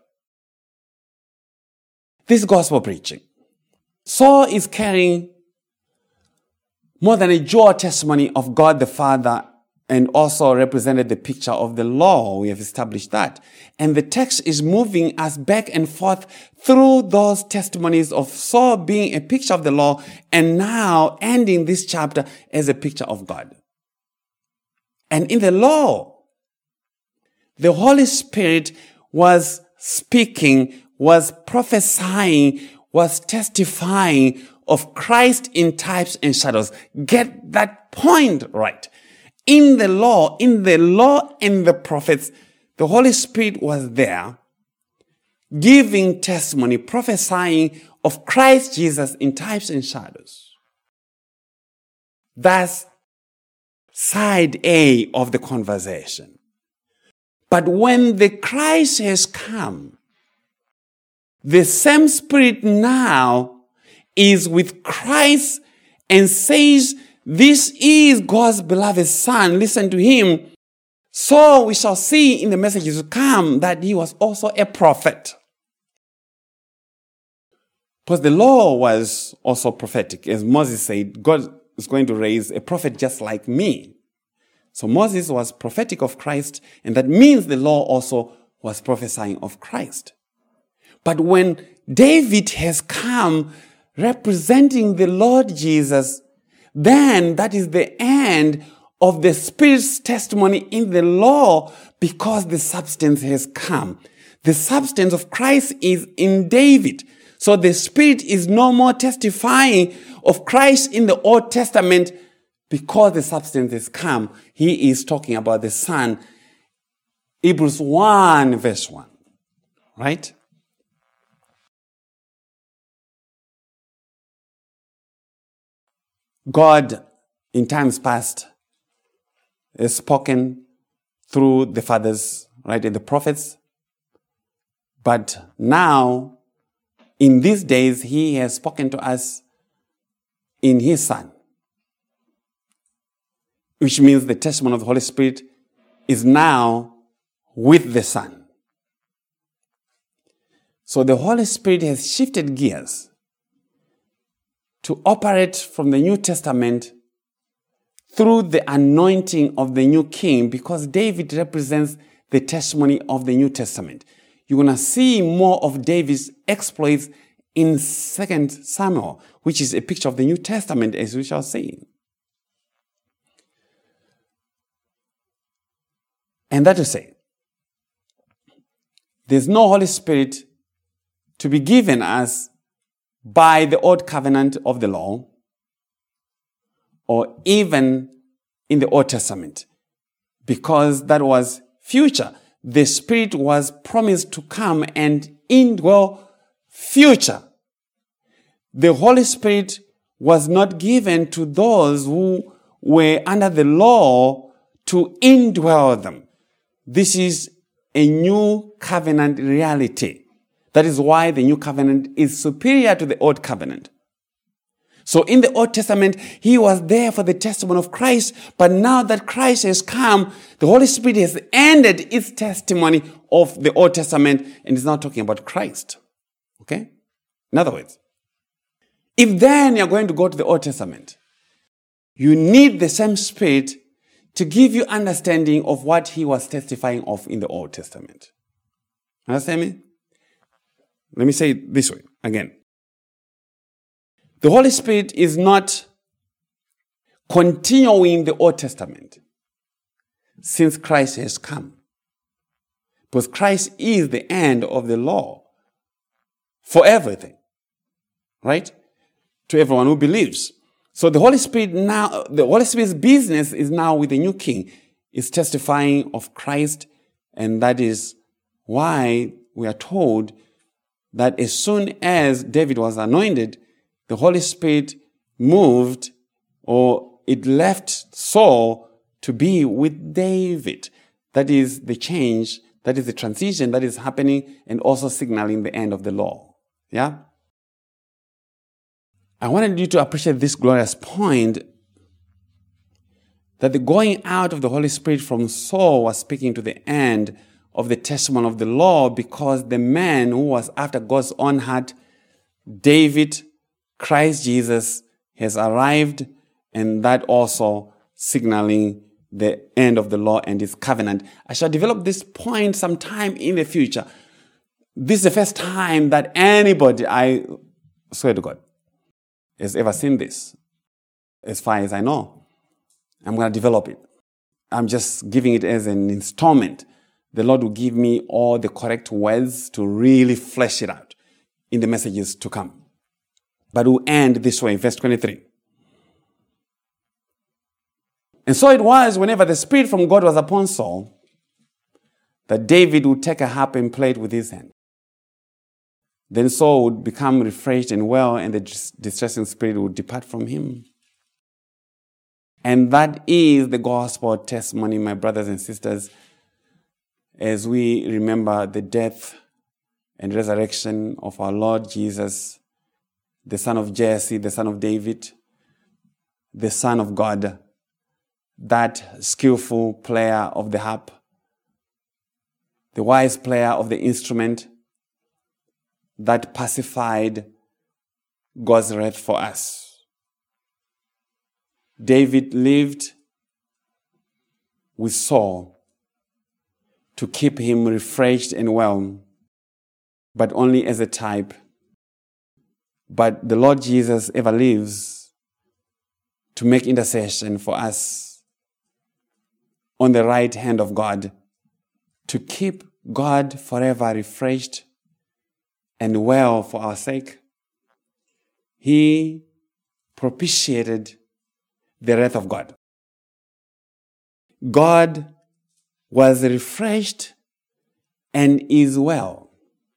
A: This gospel preaching. Saul is carrying more than a dual testimony of God the Father, and also represented the picture of the law. We have established that. And the text is moving us back and forth through those testimonies of Saul being a picture of the law, and now ending this chapter as a picture of God. And in the law, the Holy Spirit was speaking, was prophesying, was testifying of Christ in types and shadows. Get that point right. In the law, in the law and the prophets, the Holy Spirit was there, giving testimony, prophesying of Christ Jesus in types and shadows. That's side A of the conversation. But when the Christ has come, the same Spirit now is with Christ and says, this is God's beloved Son. Listen to him. So we shall see in the messages to come that he was also a prophet. Because the law was also prophetic. As Moses said, God is going to raise a prophet just like me. So Moses was prophetic of Christ, and that means the law also was prophesying of Christ. But when David has come representing the Lord Jesus, then that is the end of the Spirit's testimony in the law, because the substance has come. The substance of Christ is in David. So the Spirit is no more testifying of Christ in the Old Testament because the substance has come. He is talking about the Son. Hebrews one verse one. Right? God, in times past, has spoken through the fathers, right, and the prophets. But now, in these days, he has spoken to us in his Son. Which means the testimony of the Holy Spirit is now with the Son. So the Holy Spirit has shifted gears to operate from the New Testament through the anointing of the new king, because David represents the testimony of the New Testament. You're going to see more of David's exploits in Second Samuel, which is a picture of the New Testament, as we shall see. And that to say, there's no Holy Spirit to be given us by the old covenant of the law, or even in the Old Testament, because that was future. The Spirit was promised to come and indwell future. The Holy Spirit was not given to those who were under the law to indwell them. This is a new covenant reality. That is why the new covenant is superior to the old covenant. So in the Old Testament, he was there for the testimony of Christ. But now that Christ has come, the Holy Spirit has ended its testimony of the Old Testament and is now talking about Christ. Okay? In other words, if then you're going to go to the Old Testament, you need the same Spirit to give you understanding of what he was testifying of in the Old Testament. Understand me? Let me say it this way again. The Holy Spirit is not continuing the Old Testament since Christ has come. Because Christ is the end of the law for everything. Right? To everyone who believes. So the Holy Spirit now, the Holy Spirit's business is now with the new king. It's testifying of Christ, and that is why we are told that as soon as David was anointed, the Holy Spirit moved, or it left Saul to be with David. That is the change, that is the transition that is happening, and also signaling the end of the law. Yeah? I wanted you to appreciate this glorious point that the going out of the Holy Spirit from Saul was speaking to the end of the testimony of the law, because the man who was after God's own heart, David, Christ Jesus, has arrived, and that also signaling the end of the law and his covenant. I shall develop this point sometime in the future. This is the first time that anybody, I swear to God, has ever seen this. As far as I know, I'm going to develop it. I'm just giving it as an installment. The Lord will give me all the correct words to really flesh it out in the messages to come. But we'll end this way, verse twenty-three. And so it was, whenever the Spirit from God was upon Saul, that David would take a harp and play it with his hand. Then Saul would become refreshed and well, and the distressing spirit would depart from him. And that is the gospel testimony, my brothers and sisters, as we remember the death and resurrection of our Lord Jesus, the son of Jesse, the son of David, the Son of God, that skillful player of the harp, the wise player of the instrument, that pacified God's wrath for us. David lived with Saul to keep him refreshed and well, but only as a type. But the Lord Jesus ever lives to make intercession for us on the right hand of God, to keep God forever refreshed and well for our sake. He propitiated the wrath of God. God was refreshed and is well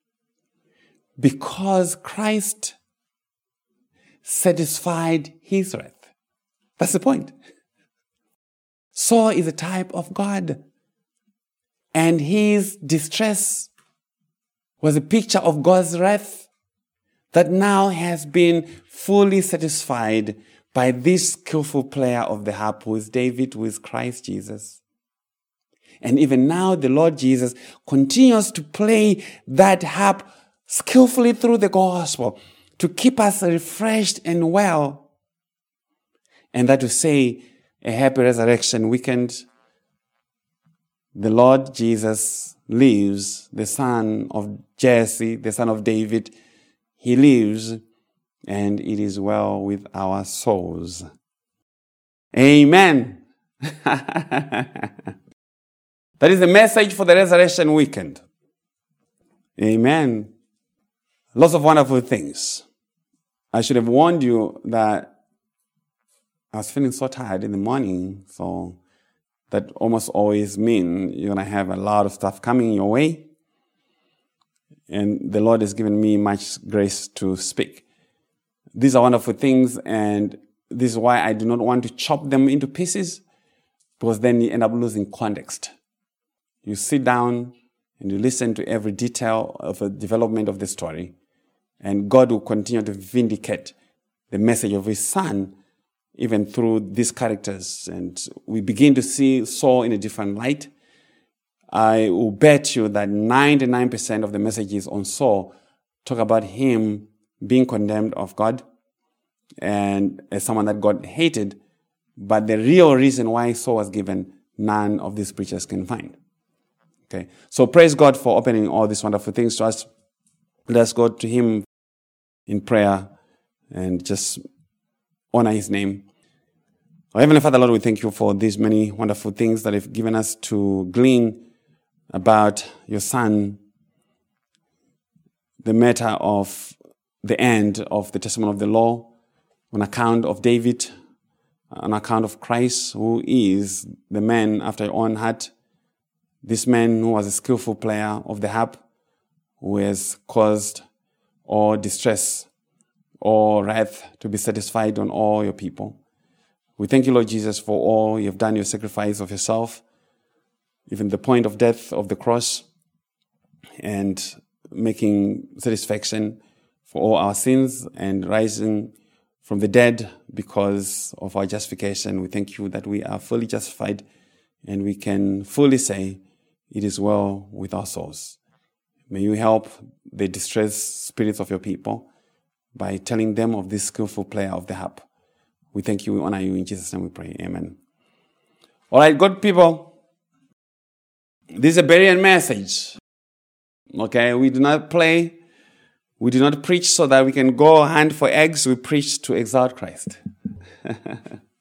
A: because Christ satisfied his wrath. That's the point. Saul is a type of God, and his distress was a picture of God's wrath that now has been fully satisfied by this skillful player of the harp, who is David, who is Christ Jesus. And even now, the Lord Jesus continues to play that harp skillfully through the gospel to keep us refreshed and well. And that to say, a happy resurrection weekend, the Lord Jesus lives, the son of Jesse, the son of David. He lives, and it is well with our souls. Amen. That is the message for the resurrection weekend. Amen. Lots of wonderful things. I should have warned you that I was feeling so tired in the morning, so that almost always means you're going to have a lot of stuff coming your way. And the Lord has given me much grace to speak. These are wonderful things, and this is why I do not want to chop them into pieces, because then you end up losing context. You sit down and you listen to every detail of the development of the story, and God will continue to vindicate the message of his Son even through these characters. And we begin to see Saul in a different light. I will bet you that ninety-nine percent of the messages on Saul talk about him being condemned of God and as someone that God hated. But the real reason why Saul was given, none of these preachers can find. Okay, so praise God for opening all these wonderful things to us. Let's go to him in prayer and just honor his name. Our Heavenly Father, Lord, we thank you for these many wonderful things that you've given us to glean about your Son, the matter of the end of the testimony of the law, on account of David, on account of Christ, who is the man after your own heart, this man who was a skillful player of the harp, who has caused all distress or wrath to be satisfied on all your people. We thank you, Lord Jesus, for all you've done, your sacrifice of yourself, even the point of death of the cross, and making satisfaction for all our sins and rising from the dead because of our justification. We thank you that we are fully justified and we can fully say it is well with our souls. May you help the distressed spirits of your people by telling them of this skillful player of the harp. We thank you, we honor you, in Jesus' name we pray. Amen. All right, good people. This is a Berean message. Okay, we do not play. We do not preach so that we can go hunt for eggs. We preach to exalt Christ.